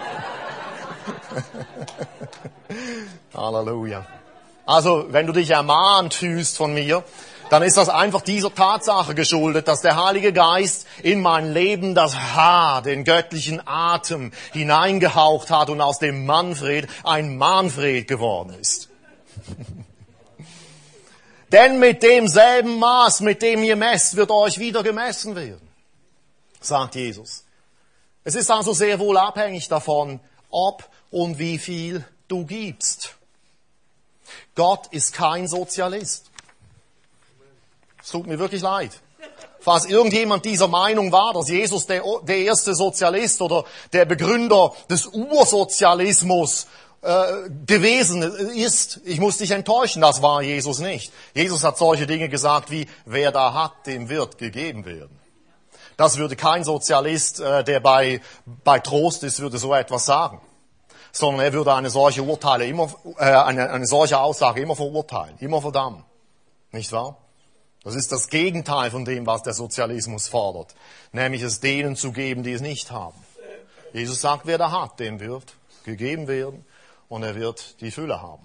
Halleluja. Also, wenn du dich ermahnt fühlst von mir, dann ist das einfach dieser Tatsache geschuldet, dass der Heilige Geist in mein Leben das Haar, den göttlichen Atem hineingehaucht hat und aus dem Manfred ein Manfred geworden ist. Denn mit demselben Maß, mit dem ihr messt, wird euch wieder gemessen werden, sagt Jesus. Es ist also sehr wohl abhängig davon, ob und wie viel du gibst. Gott ist kein Sozialist. Es tut mir wirklich leid. Falls irgendjemand dieser Meinung war, dass Jesus der erste Sozialist oder der Begründer des Ursozialismus gewesen ist, ich muss dich enttäuschen, das war Jesus nicht. Jesus hat solche Dinge gesagt wie, wer da hat, dem wird gegeben werden. Das würde kein Sozialist, der bei Trost ist, würde so etwas sagen. Sondern er würde eine solche Aussage immer verurteilen, immer verdammen. Nicht wahr? Das ist das Gegenteil von dem, was der Sozialismus fordert. Nämlich es denen zu geben, die es nicht haben. Jesus sagt, wer da hat, dem wird gegeben werden und er wird die Fülle haben.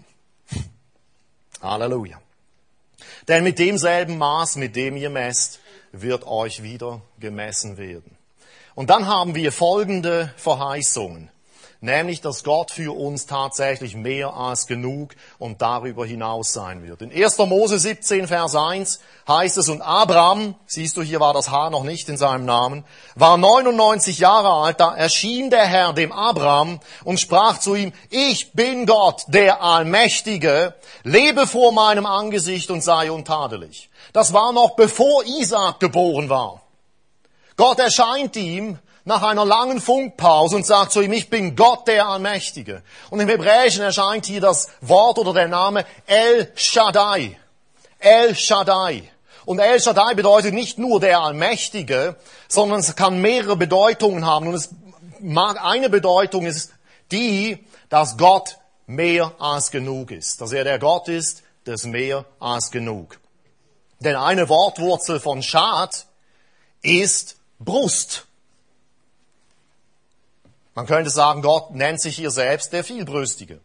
Halleluja. Denn mit demselben Maß, mit dem ihr messt, wird euch wieder gemessen werden. Und dann haben wir folgende Verheißungen. Nämlich, dass Gott für uns tatsächlich mehr als genug und darüber hinaus sein wird. In 1. Mose 17, Vers 1 heißt es, und Abraham, siehst du, hier war das H noch nicht in seinem Namen, war 99 Jahre alt, da erschien der Herr dem Abraham und sprach zu ihm, ich bin Gott, der Allmächtige, lebe vor meinem Angesicht und sei untadelig. Das war noch bevor Isaak geboren war. Gott erscheint ihm nach einer langen Funkpause und sagt zu ihm, ich bin Gott der Allmächtige. Und im Hebräischen erscheint hier das Wort oder der Name El Shaddai. El Shaddai. Und El Shaddai bedeutet nicht nur der Allmächtige, sondern es kann mehrere Bedeutungen haben. Und eine Bedeutung ist die, dass Gott mehr als genug ist. Dass er der Gott ist, des mehr als genug. Denn eine Wortwurzel von Shad ist Brust. Man könnte sagen, Gott nennt sich hier selbst der Vielbrüstige.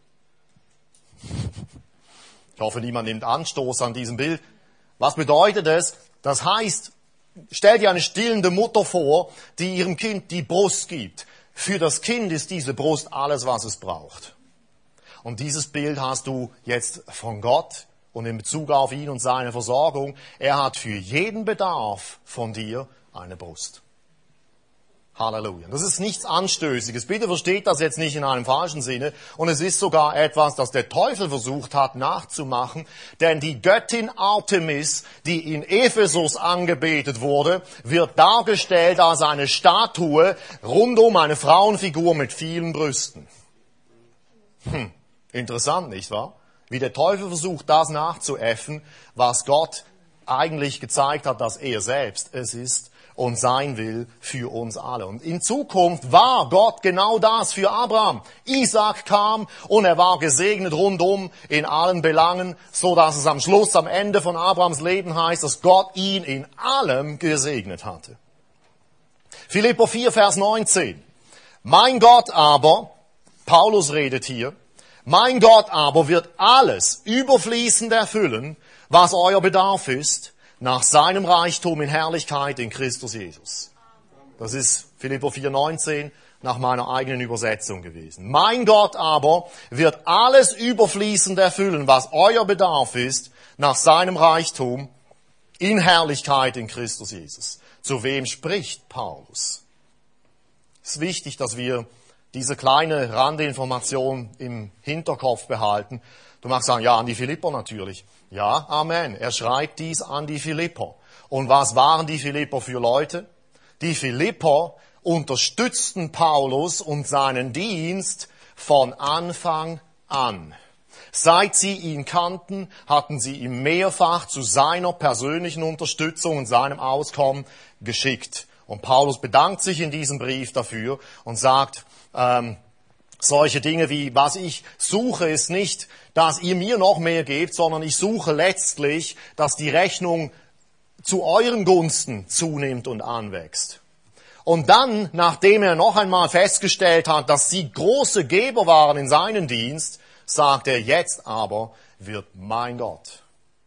Ich hoffe, niemand nimmt Anstoß an diesem Bild. Was bedeutet es? Das heißt, stell dir eine stillende Mutter vor, die ihrem Kind die Brust gibt. Für das Kind ist diese Brust alles, was es braucht. Und dieses Bild hast du jetzt von Gott und in Bezug auf ihn und seine Versorgung. Er hat für jeden Bedarf von dir eine Brust. Halleluja. Das ist nichts Anstößiges. Bitte versteht das jetzt nicht in einem falschen Sinne. Und es ist sogar etwas, das der Teufel versucht hat nachzumachen. Denn die Göttin Artemis, die in Ephesus angebetet wurde, wird dargestellt als eine Statue rundum eine Frauenfigur mit vielen Brüsten. Interessant, nicht wahr? Wie der Teufel versucht, das nachzuäffen, was Gott eigentlich gezeigt hat, dass er selbst es ist und sein will für uns alle. Und in Zukunft war Gott genau das für Abraham. Isaac kam und er war gesegnet rundum in allen Belangen, so dass es am Schluss, am Ende von Abrahams Leben heißt, dass Gott ihn in allem gesegnet hatte. Philipper 4, Vers 19. Mein Gott aber, Paulus redet hier, mein Gott aber wird alles überfließend erfüllen, was euer Bedarf ist, nach seinem Reichtum in Herrlichkeit in Christus Jesus. Das ist Philipper 4,19 nach meiner eigenen Übersetzung gewesen. Mein Gott aber wird alles überfließend erfüllen, was euer Bedarf ist, nach seinem Reichtum in Herrlichkeit in Christus Jesus. Zu wem spricht Paulus? Es ist wichtig, dass wir diese kleine Randinformation im Hinterkopf behalten. Du magst sagen, ja, an die Philipper natürlich. Ja, Amen. Er schreibt dies an die Philipper. Und was waren die Philipper für Leute? Die Philipper unterstützten Paulus und seinen Dienst von Anfang an. Seit sie ihn kannten, hatten sie ihn mehrfach zu seiner persönlichen Unterstützung und seinem Auskommen geschickt. Und Paulus bedankt sich in diesem Brief dafür und sagt, solche Dinge wie, was ich suche, ist nicht, dass ihr mir noch mehr gebt, sondern ich suche letztlich, dass die Rechnung zu euren Gunsten zunimmt und anwächst. Und dann, nachdem er noch einmal festgestellt hat, dass sie große Geber waren in seinen Dienst, sagt er, jetzt aber wird mein Gott,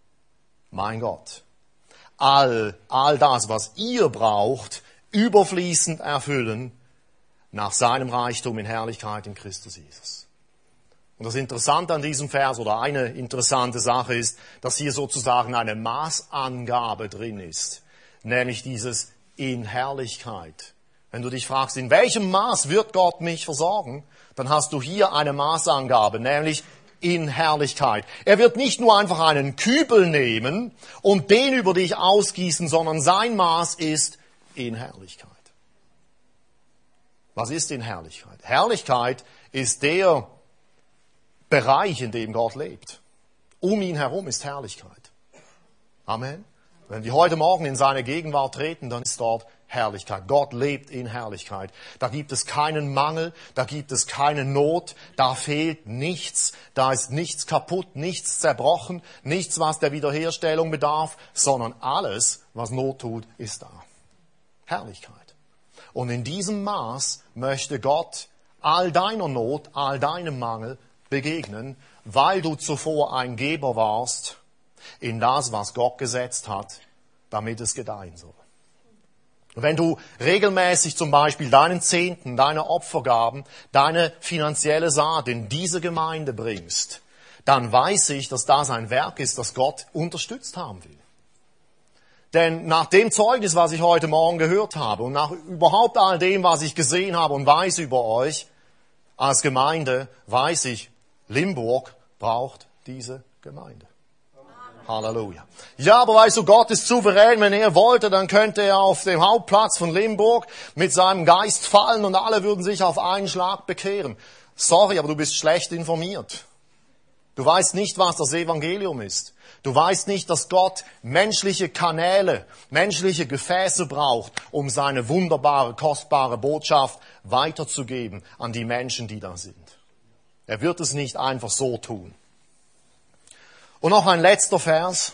all das, was ihr braucht, überfließend erfüllen, nach seinem Reichtum in Herrlichkeit in Christus Jesus. Und das Interessante an diesem Vers oder eine interessante Sache ist, dass hier sozusagen eine Maßangabe drin ist, nämlich dieses in Herrlichkeit. Wenn du dich fragst, in welchem Maß wird Gott mich versorgen, dann hast du hier eine Maßangabe, nämlich in Herrlichkeit. Er wird nicht nur einfach einen Kübel nehmen und den über dich ausgießen, sondern sein Maß ist in Herrlichkeit. Was ist in Herrlichkeit? Herrlichkeit ist der Bereich, in dem Gott lebt. Um ihn herum ist Herrlichkeit. Amen. Wenn wir heute Morgen in seine Gegenwart treten, dann ist dort Herrlichkeit. Gott lebt in Herrlichkeit. Da gibt es keinen Mangel, da gibt es keine Not, da fehlt nichts, da ist nichts kaputt, nichts zerbrochen, nichts, was der Wiederherstellung bedarf, sondern alles, was Not tut, ist da. Herrlichkeit. Und in diesem Maß möchte Gott all deiner Not, all deinem Mangel begegnen, weil du zuvor ein Geber warst in das, was Gott gesetzt hat, damit es gedeihen soll. Wenn du regelmäßig zum Beispiel deinen Zehnten, deine Opfergaben, deine finanzielle Saat in diese Gemeinde bringst, dann weiß ich, dass das ein Werk ist, das Gott unterstützt haben will. Denn nach dem Zeugnis, was ich heute Morgen gehört habe und nach überhaupt all dem, was ich gesehen habe und weiß über euch als Gemeinde, weiß ich, Limburg braucht diese Gemeinde. Halleluja. Ja, aber weißt du, Gott ist souverän. Wenn er wollte, dann könnte er auf dem Hauptplatz von Limburg mit seinem Geist fallen und alle würden sich auf einen Schlag bekehren. Sorry, aber du bist schlecht informiert. Du weißt nicht, was das Evangelium ist. Du weißt nicht, dass Gott menschliche Kanäle, menschliche Gefäße braucht, um seine wunderbare, kostbare Botschaft weiterzugeben an die Menschen, die da sind. Er wird es nicht einfach so tun. Und noch ein letzter Vers.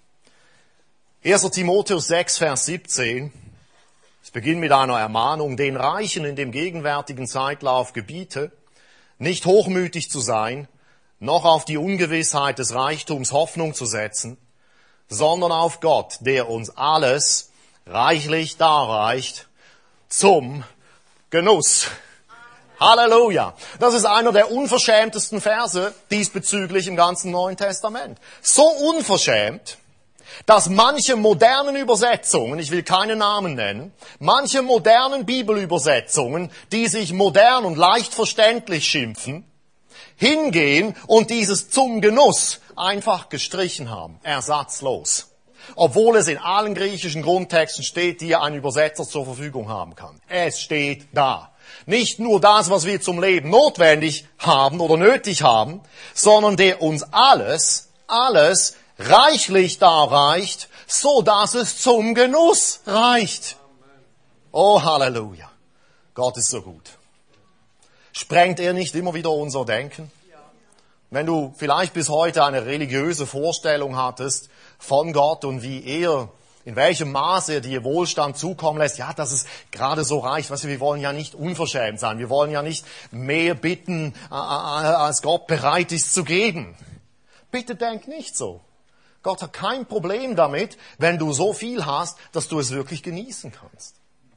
1. Timotheus 6, Vers 17. Es beginnt mit einer Ermahnung. Den Reichen in dem gegenwärtigen Zeitlauf gebiete, nicht hochmütig zu sein, noch auf die Ungewissheit des Reichtums Hoffnung zu setzen, sondern auf Gott, der uns alles reichlich darreicht zum Genuss. Halleluja. Das ist einer der unverschämtesten Verse diesbezüglich im ganzen Neuen Testament. So unverschämt, dass manche modernen Übersetzungen, ich will keine Namen nennen, manche modernen Bibelübersetzungen, die sich modern und leicht verständlich schimpfen, hingehen und dieses zum Genuss einfach gestrichen haben, ersatzlos. Obwohl es in allen griechischen Grundtexten steht, die ein Übersetzer zur Verfügung haben kann. Es steht da. Nicht nur das, was wir zum Leben notwendig haben oder nötig haben, sondern der uns alles reichlich darreicht, so dass es zum Genuss reicht. Oh, Halleluja. Gott ist so gut. Sprengt er nicht immer wieder unser Denken? Wenn du vielleicht bis heute eine religiöse Vorstellung hattest von Gott und wie er, in welchem Maße er dir Wohlstand zukommen lässt, ja, dass es gerade so reicht. Weißt du, wir wollen ja nicht unverschämt sein. Wir wollen ja nicht mehr bitten, als Gott bereit ist zu geben. Bitte denk nicht so. Gott hat kein Problem damit, wenn du so viel hast, dass du es wirklich genießen kannst.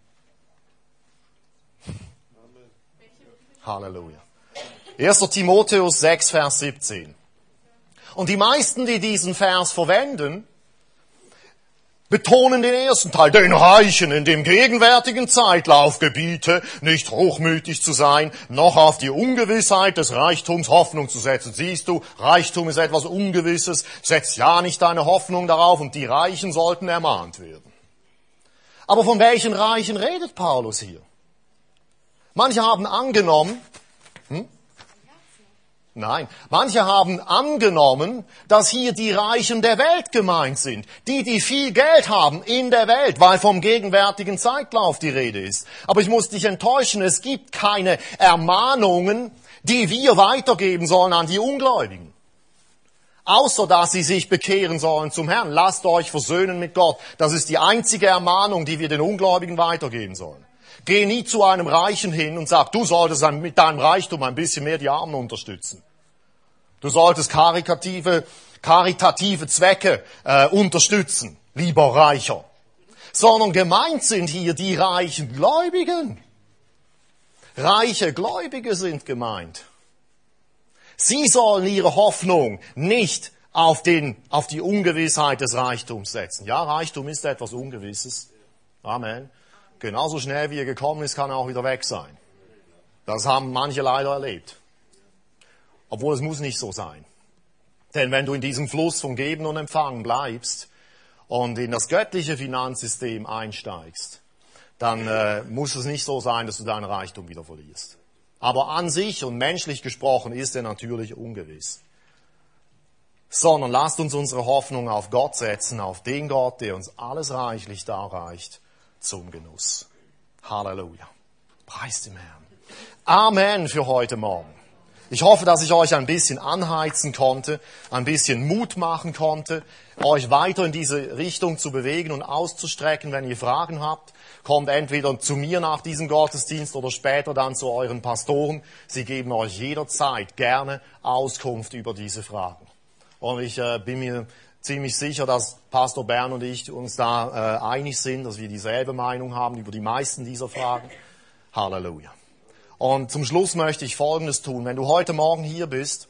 Halleluja. 1. Timotheus 6, Vers 17. Und die meisten, die diesen Vers verwenden, betonen den ersten Teil, den Reichen in dem gegenwärtigen Zeitlauf gebiete, nicht hochmütig zu sein, noch auf die Ungewissheit des Reichtums Hoffnung zu setzen. Siehst du, Reichtum ist etwas Ungewisses, setz ja nicht deine Hoffnung darauf und die Reichen sollten ermahnt werden. Aber von welchen Reichen redet Paulus hier? Manche haben angenommen, manche haben angenommen, dass hier die Reichen der Welt gemeint sind. Die viel Geld haben in der Welt, weil vom gegenwärtigen Zeitlauf die Rede ist. Aber ich muss dich enttäuschen, es gibt keine Ermahnungen, die wir weitergeben sollen an die Ungläubigen. Außer, dass sie sich bekehren sollen zum Herrn. Lasst euch versöhnen mit Gott. Das ist die einzige Ermahnung, die wir den Ungläubigen weitergeben sollen. Geh nie zu einem Reichen hin und sag, du solltest mit deinem Reichtum ein bisschen mehr die Armen unterstützen. Du solltest karitative Zwecke unterstützen, lieber Reicher. Sondern gemeint sind hier die reichen Gläubigen. Reiche Gläubige sind gemeint. Sie sollen ihre Hoffnung nicht auf die Ungewissheit des Reichtums setzen. Ja, Reichtum ist etwas Ungewisses. Amen. Genauso schnell wie er gekommen ist, kann er auch wieder weg sein. Das haben manche leider erlebt. Obwohl es muss nicht so sein. Denn wenn du in diesem Fluss von Geben und Empfangen bleibst und in das göttliche Finanzsystem einsteigst, dann muss es nicht so sein, dass du deinen Reichtum wieder verlierst. Aber an sich und menschlich gesprochen ist er natürlich ungewiss. Sondern lasst uns unsere Hoffnung auf Gott setzen, auf den Gott, der uns alles reichlich darreicht zum Genuss. Halleluja. Preis dem Herrn. Amen für heute Morgen. Ich hoffe, dass ich euch ein bisschen anheizen konnte, ein bisschen Mut machen konnte, euch weiter in diese Richtung zu bewegen und auszustrecken. Wenn ihr Fragen habt, kommt entweder zu mir nach diesem Gottesdienst oder später dann zu euren Pastoren. Sie geben euch jederzeit gerne Auskunft über diese Fragen. Und ich bin mir ziemlich sicher, dass Pastor Bern und ich uns da einig sind, dass wir dieselbe Meinung haben über die meisten dieser Fragen. Halleluja. Und zum Schluss möchte ich Folgendes tun. Wenn du heute Morgen hier bist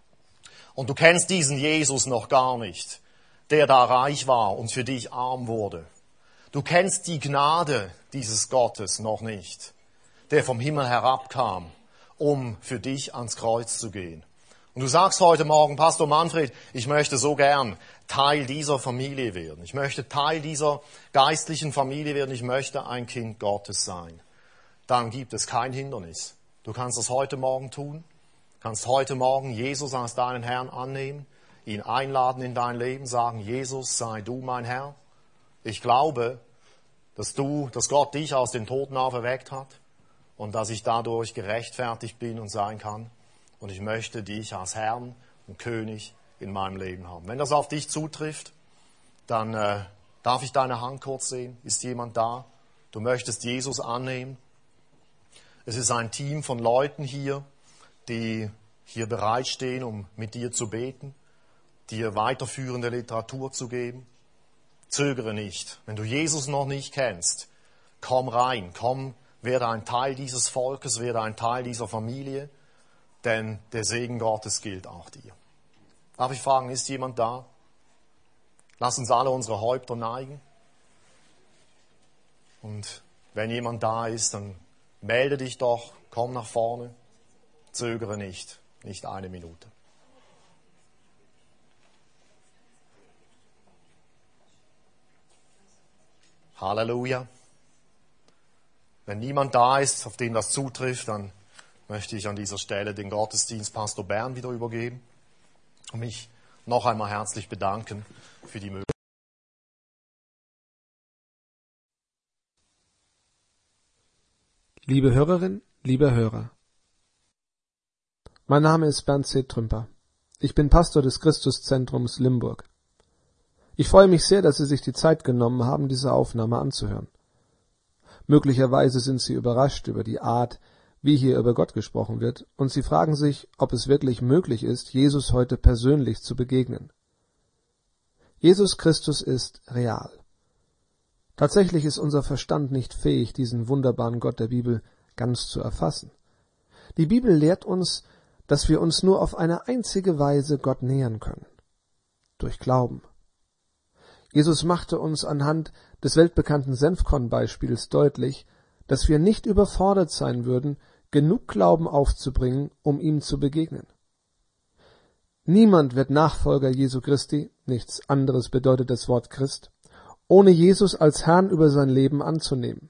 und du kennst diesen Jesus noch gar nicht, der da reich war und für dich arm wurde. Du kennst die Gnade dieses Gottes noch nicht, der vom Himmel herabkam, um für dich ans Kreuz zu gehen. Und du sagst heute Morgen, Pastor Manfred, ich möchte so gern Teil dieser Familie werden. Ich möchte Teil dieser geistlichen Familie werden. Ich möchte ein Kind Gottes sein. Dann gibt es kein Hindernis. Du kannst das heute Morgen tun. Kannst heute Morgen Jesus als deinen Herrn annehmen, ihn einladen in dein Leben, sagen, Jesus, sei du mein Herr. Ich glaube, dass Gott dich aus den Toten auferweckt hat und dass ich dadurch gerechtfertigt bin und sein kann. Und ich möchte dich als Herrn und König in meinem Leben haben. Wenn das auf dich zutrifft, dann darf ich deine Hand kurz sehen. Ist jemand da? Du möchtest Jesus annehmen. Es ist ein Team von Leuten hier, die hier bereitstehen, um mit dir zu beten, dir weiterführende Literatur zu geben. Zögere nicht. Wenn du Jesus noch nicht kennst, komm rein, werde ein Teil dieses Volkes, werde ein Teil dieser Familie, denn der Segen Gottes gilt auch dir. Darf ich fragen, ist jemand da? Lass uns alle unsere Häupter neigen. Und wenn jemand da ist, dann melde dich doch, komm nach vorne, zögere nicht eine Minute. Halleluja. Wenn niemand da ist, auf den das zutrifft, dann möchte ich an dieser Stelle den Gottesdienst Pastor Bern wieder übergeben und mich noch einmal herzlich bedanken für die Möglichkeit. Liebe Hörerin, lieber Hörer, mein Name ist Bernd C. Trümper. Ich bin Pastor des Christuszentrums Limburg. Ich freue mich sehr, dass Sie sich die Zeit genommen haben, diese Aufnahme anzuhören. Möglicherweise sind Sie überrascht über die Art, wie hier über Gott gesprochen wird, und Sie fragen sich, ob es wirklich möglich ist, Jesus heute persönlich zu begegnen. Jesus Christus ist real. Tatsächlich ist unser Verstand nicht fähig, diesen wunderbaren Gott der Bibel ganz zu erfassen. Die Bibel lehrt uns, dass wir uns nur auf eine einzige Weise Gott nähern können: durch Glauben. Jesus machte uns anhand des weltbekannten Senfkorn-Beispiels deutlich, dass wir nicht überfordert sein würden, genug Glauben aufzubringen, um ihm zu begegnen. Niemand wird Nachfolger Jesu Christi, nichts anderes bedeutet das Wort Christ, ohne Jesus als Herrn über sein Leben anzunehmen.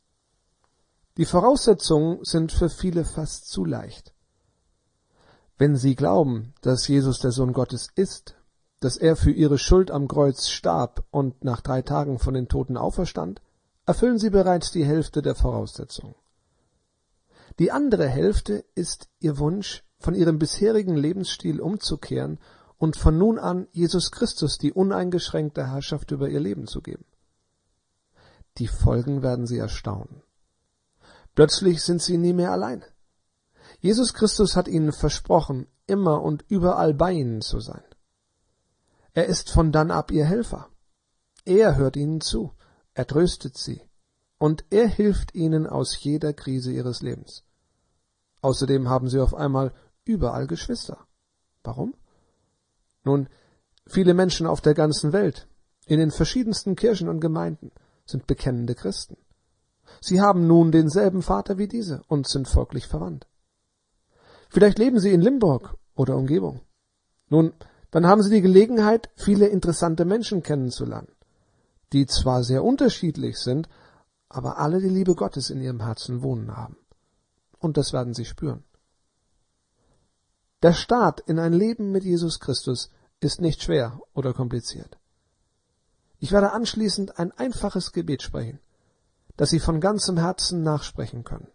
Die Voraussetzungen sind für viele fast zu leicht. Wenn sie glauben, dass Jesus der Sohn Gottes ist, dass er für ihre Schuld am Kreuz starb und nach 3 Tagen von den Toten auferstand, erfüllen sie bereits die Hälfte der Voraussetzungen. Die andere Hälfte ist ihr Wunsch, von ihrem bisherigen Lebensstil umzukehren und von nun an Jesus Christus die uneingeschränkte Herrschaft über ihr Leben zu geben. Die Folgen werden sie erstaunen. Plötzlich sind sie nie mehr allein. Jesus Christus hat ihnen versprochen, immer und überall bei ihnen zu sein. Er ist von dann ab ihr Helfer. Er hört ihnen zu, er tröstet sie und er hilft ihnen aus jeder Krise ihres Lebens. Außerdem haben sie auf einmal überall Geschwister. Warum? Nun, viele Menschen auf der ganzen Welt, in den verschiedensten Kirchen und Gemeinden, sind bekennende Christen. Sie haben nun denselben Vater wie diese und sind folglich verwandt. Vielleicht leben sie in Limburg oder Umgebung. Nun, dann haben sie die Gelegenheit, viele interessante Menschen kennenzulernen, die zwar sehr unterschiedlich sind, aber alle die Liebe Gottes in ihrem Herzen wohnen haben. Und das werden sie spüren. Der Start in ein Leben mit Jesus Christus ist nicht schwer oder kompliziert. Ich werde anschließend ein einfaches Gebet sprechen, das Sie von ganzem Herzen nachsprechen können.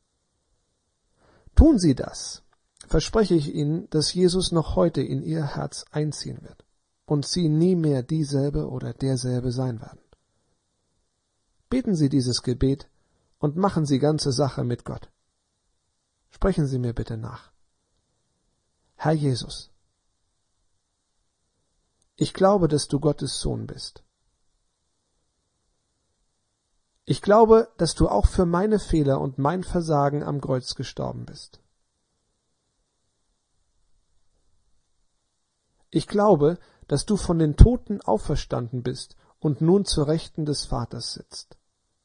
Tun Sie das, verspreche ich Ihnen, dass Jesus noch heute in Ihr Herz einziehen wird und Sie nie mehr dieselbe oder derselbe sein werden. Beten Sie dieses Gebet und machen Sie ganze Sache mit Gott. Sprechen Sie mir bitte nach. Herr Jesus, ich glaube, dass du Gottes Sohn bist. Ich glaube, dass du auch für meine Fehler und mein Versagen am Kreuz gestorben bist. Ich glaube, dass du von den Toten auferstanden bist und nun zur Rechten des Vaters sitzt.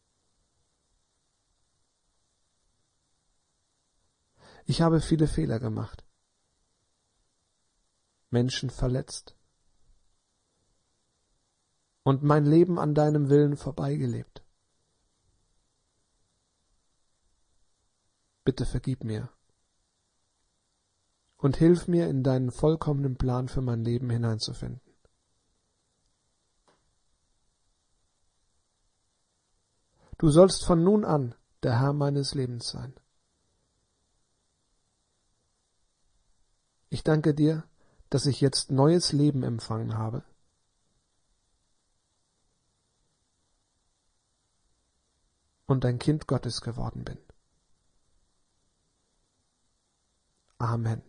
Ich habe viele Fehler gemacht, Menschen verletzt und mein Leben an deinem Willen vorbeigelebt. Bitte vergib mir und hilf mir, in deinen vollkommenen Plan für mein Leben hineinzufinden. Du sollst von nun an der Herr meines Lebens sein. Ich danke dir, dass ich jetzt neues Leben empfangen habe. Und ein Kind Gottes geworden bin. Amen.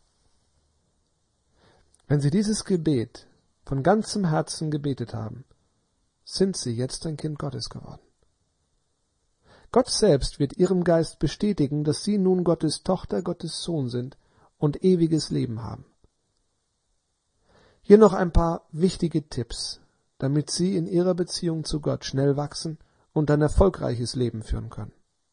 Wenn Sie dieses Gebet von ganzem Herzen gebetet haben, sind Sie jetzt ein Kind Gottes geworden. Gott selbst wird Ihrem Geist bestätigen, dass Sie nun Gottes Tochter, Gottes Sohn sind und ewiges Leben haben. Hier noch ein paar wichtige Tipps, damit Sie in Ihrer Beziehung zu Gott schnell wachsen und ein erfolgreiches Leben führen können.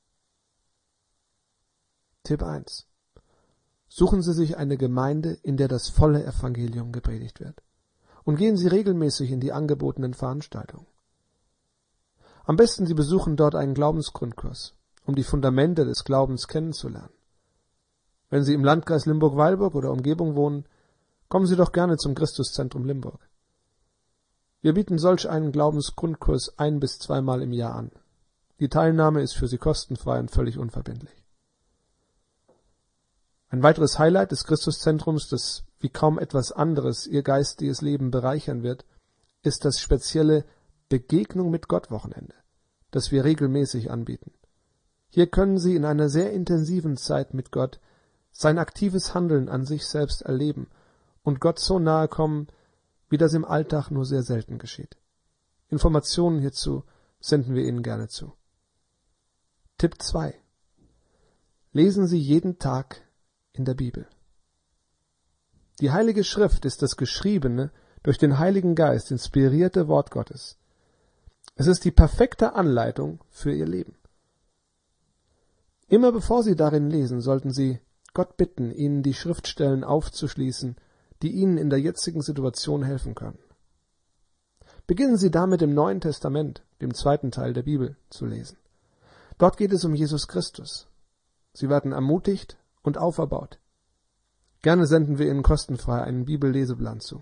Tipp 1. Suchen Sie sich eine Gemeinde, in der das volle Evangelium gepredigt wird. Und gehen Sie regelmäßig in die angebotenen Veranstaltungen. Am besten Sie besuchen dort einen Glaubensgrundkurs, um die Fundamente des Glaubens kennenzulernen. Wenn Sie im Landkreis Limburg-Weilburg oder Umgebung wohnen, kommen Sie doch gerne zum Christuszentrum Limburg. Wir bieten solch einen Glaubensgrundkurs 1- bis 2-mal im Jahr an. Die Teilnahme ist für Sie kostenfrei und völlig unverbindlich. Ein weiteres Highlight des Christuszentrums, das wie kaum etwas anderes Ihr geistiges Leben bereichern wird, ist das spezielle Begegnung mit Gott Wochenende, das wir regelmäßig anbieten. Hier können Sie in einer sehr intensiven Zeit mit Gott sein aktives Handeln an sich selbst erleben und Gott so nahe kommen, wie das im Alltag nur sehr selten geschieht. Informationen hierzu senden wir Ihnen gerne zu. Tipp 2. Lesen Sie jeden Tag in der Bibel. Die Heilige Schrift ist das geschriebene, durch den Heiligen Geist inspirierte Wort Gottes. Es ist die perfekte Anleitung für Ihr Leben. Immer bevor Sie darin lesen, sollten Sie Gott bitten, Ihnen die Schriftstellen aufzuschließen, die Ihnen in der jetzigen Situation helfen können. Beginnen Sie damit im Neuen Testament, dem 2. Teil der Bibel, zu lesen. Dort geht es um Jesus Christus. Sie werden ermutigt und auferbaut. Gerne senden wir Ihnen kostenfrei einen Bibelleseplan zu.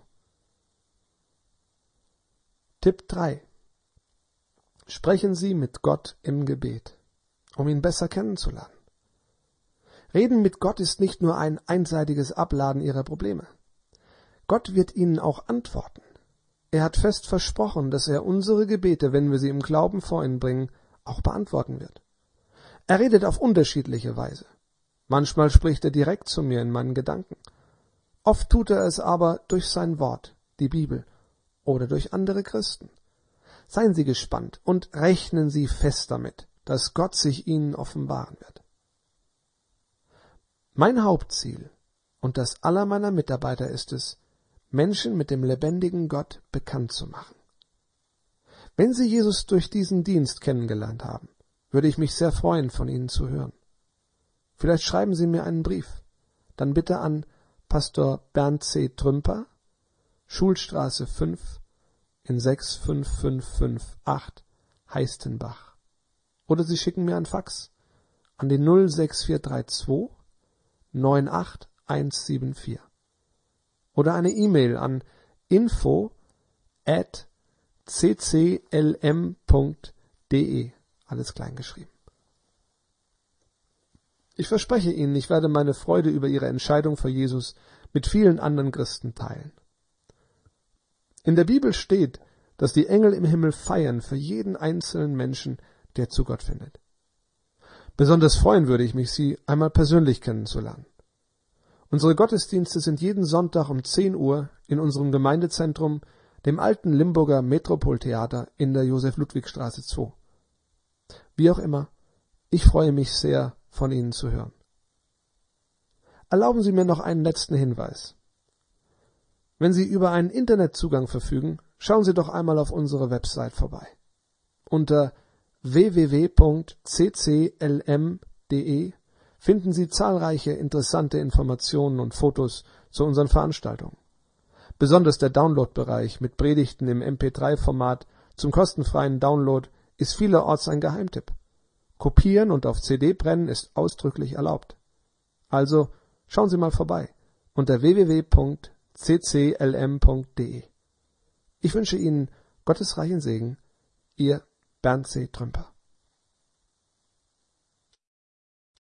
Tipp 3. Sprechen Sie mit Gott im Gebet, um ihn besser kennenzulernen. Reden mit Gott ist nicht nur ein einseitiges Abladen Ihrer Probleme. Gott wird Ihnen auch antworten. Er hat fest versprochen, dass er unsere Gebete, wenn wir sie im Glauben vor ihn bringen, auch beantworten wird. Er redet auf unterschiedliche Weise. Manchmal spricht er direkt zu mir in meinen Gedanken. Oft tut er es aber durch sein Wort, die Bibel, oder durch andere Christen. Seien Sie gespannt und rechnen Sie fest damit, dass Gott sich Ihnen offenbaren wird. Mein Hauptziel und das aller meiner Mitarbeiter ist es, Menschen mit dem lebendigen Gott bekannt zu machen. Wenn Sie Jesus durch diesen Dienst kennengelernt haben, würde ich mich sehr freuen, von Ihnen zu hören. Vielleicht schreiben Sie mir einen Brief, dann bitte an Pastor Bernd C. Trümper, Schulstraße 5 in 65558 Heistenbach. Oder Sie schicken mir ein Fax an die 06432 98174. Oder eine E-Mail an info@cclm.de, alles klein geschrieben. Ich verspreche Ihnen, ich werde meine Freude über Ihre Entscheidung für Jesus mit vielen anderen Christen teilen. In der Bibel steht, dass die Engel im Himmel feiern für jeden einzelnen Menschen, der zu Gott findet. Besonders freuen würde ich mich, Sie einmal persönlich kennenzulernen. Unsere Gottesdienste sind jeden Sonntag um 10 Uhr in unserem Gemeindezentrum, dem alten Limburger Metropoltheater in der Josef-Ludwig-Straße 2. Wie auch immer, ich freue mich sehr, von Ihnen zu hören. Erlauben Sie mir noch einen letzten Hinweis. Wenn Sie über einen Internetzugang verfügen, schauen Sie doch einmal auf unsere Website vorbei. Unter www.cclm.de finden Sie zahlreiche interessante Informationen und Fotos zu unseren Veranstaltungen. Besonders der Download-Bereich mit Predigten im MP3-Format zum kostenfreien Download ist vielerorts ein Geheimtipp. Kopieren und auf CD brennen ist ausdrücklich erlaubt. Also schauen Sie mal vorbei unter www.cclm.de. Ich wünsche Ihnen Gottes reichen Segen, Ihr Bernd C. Trümper.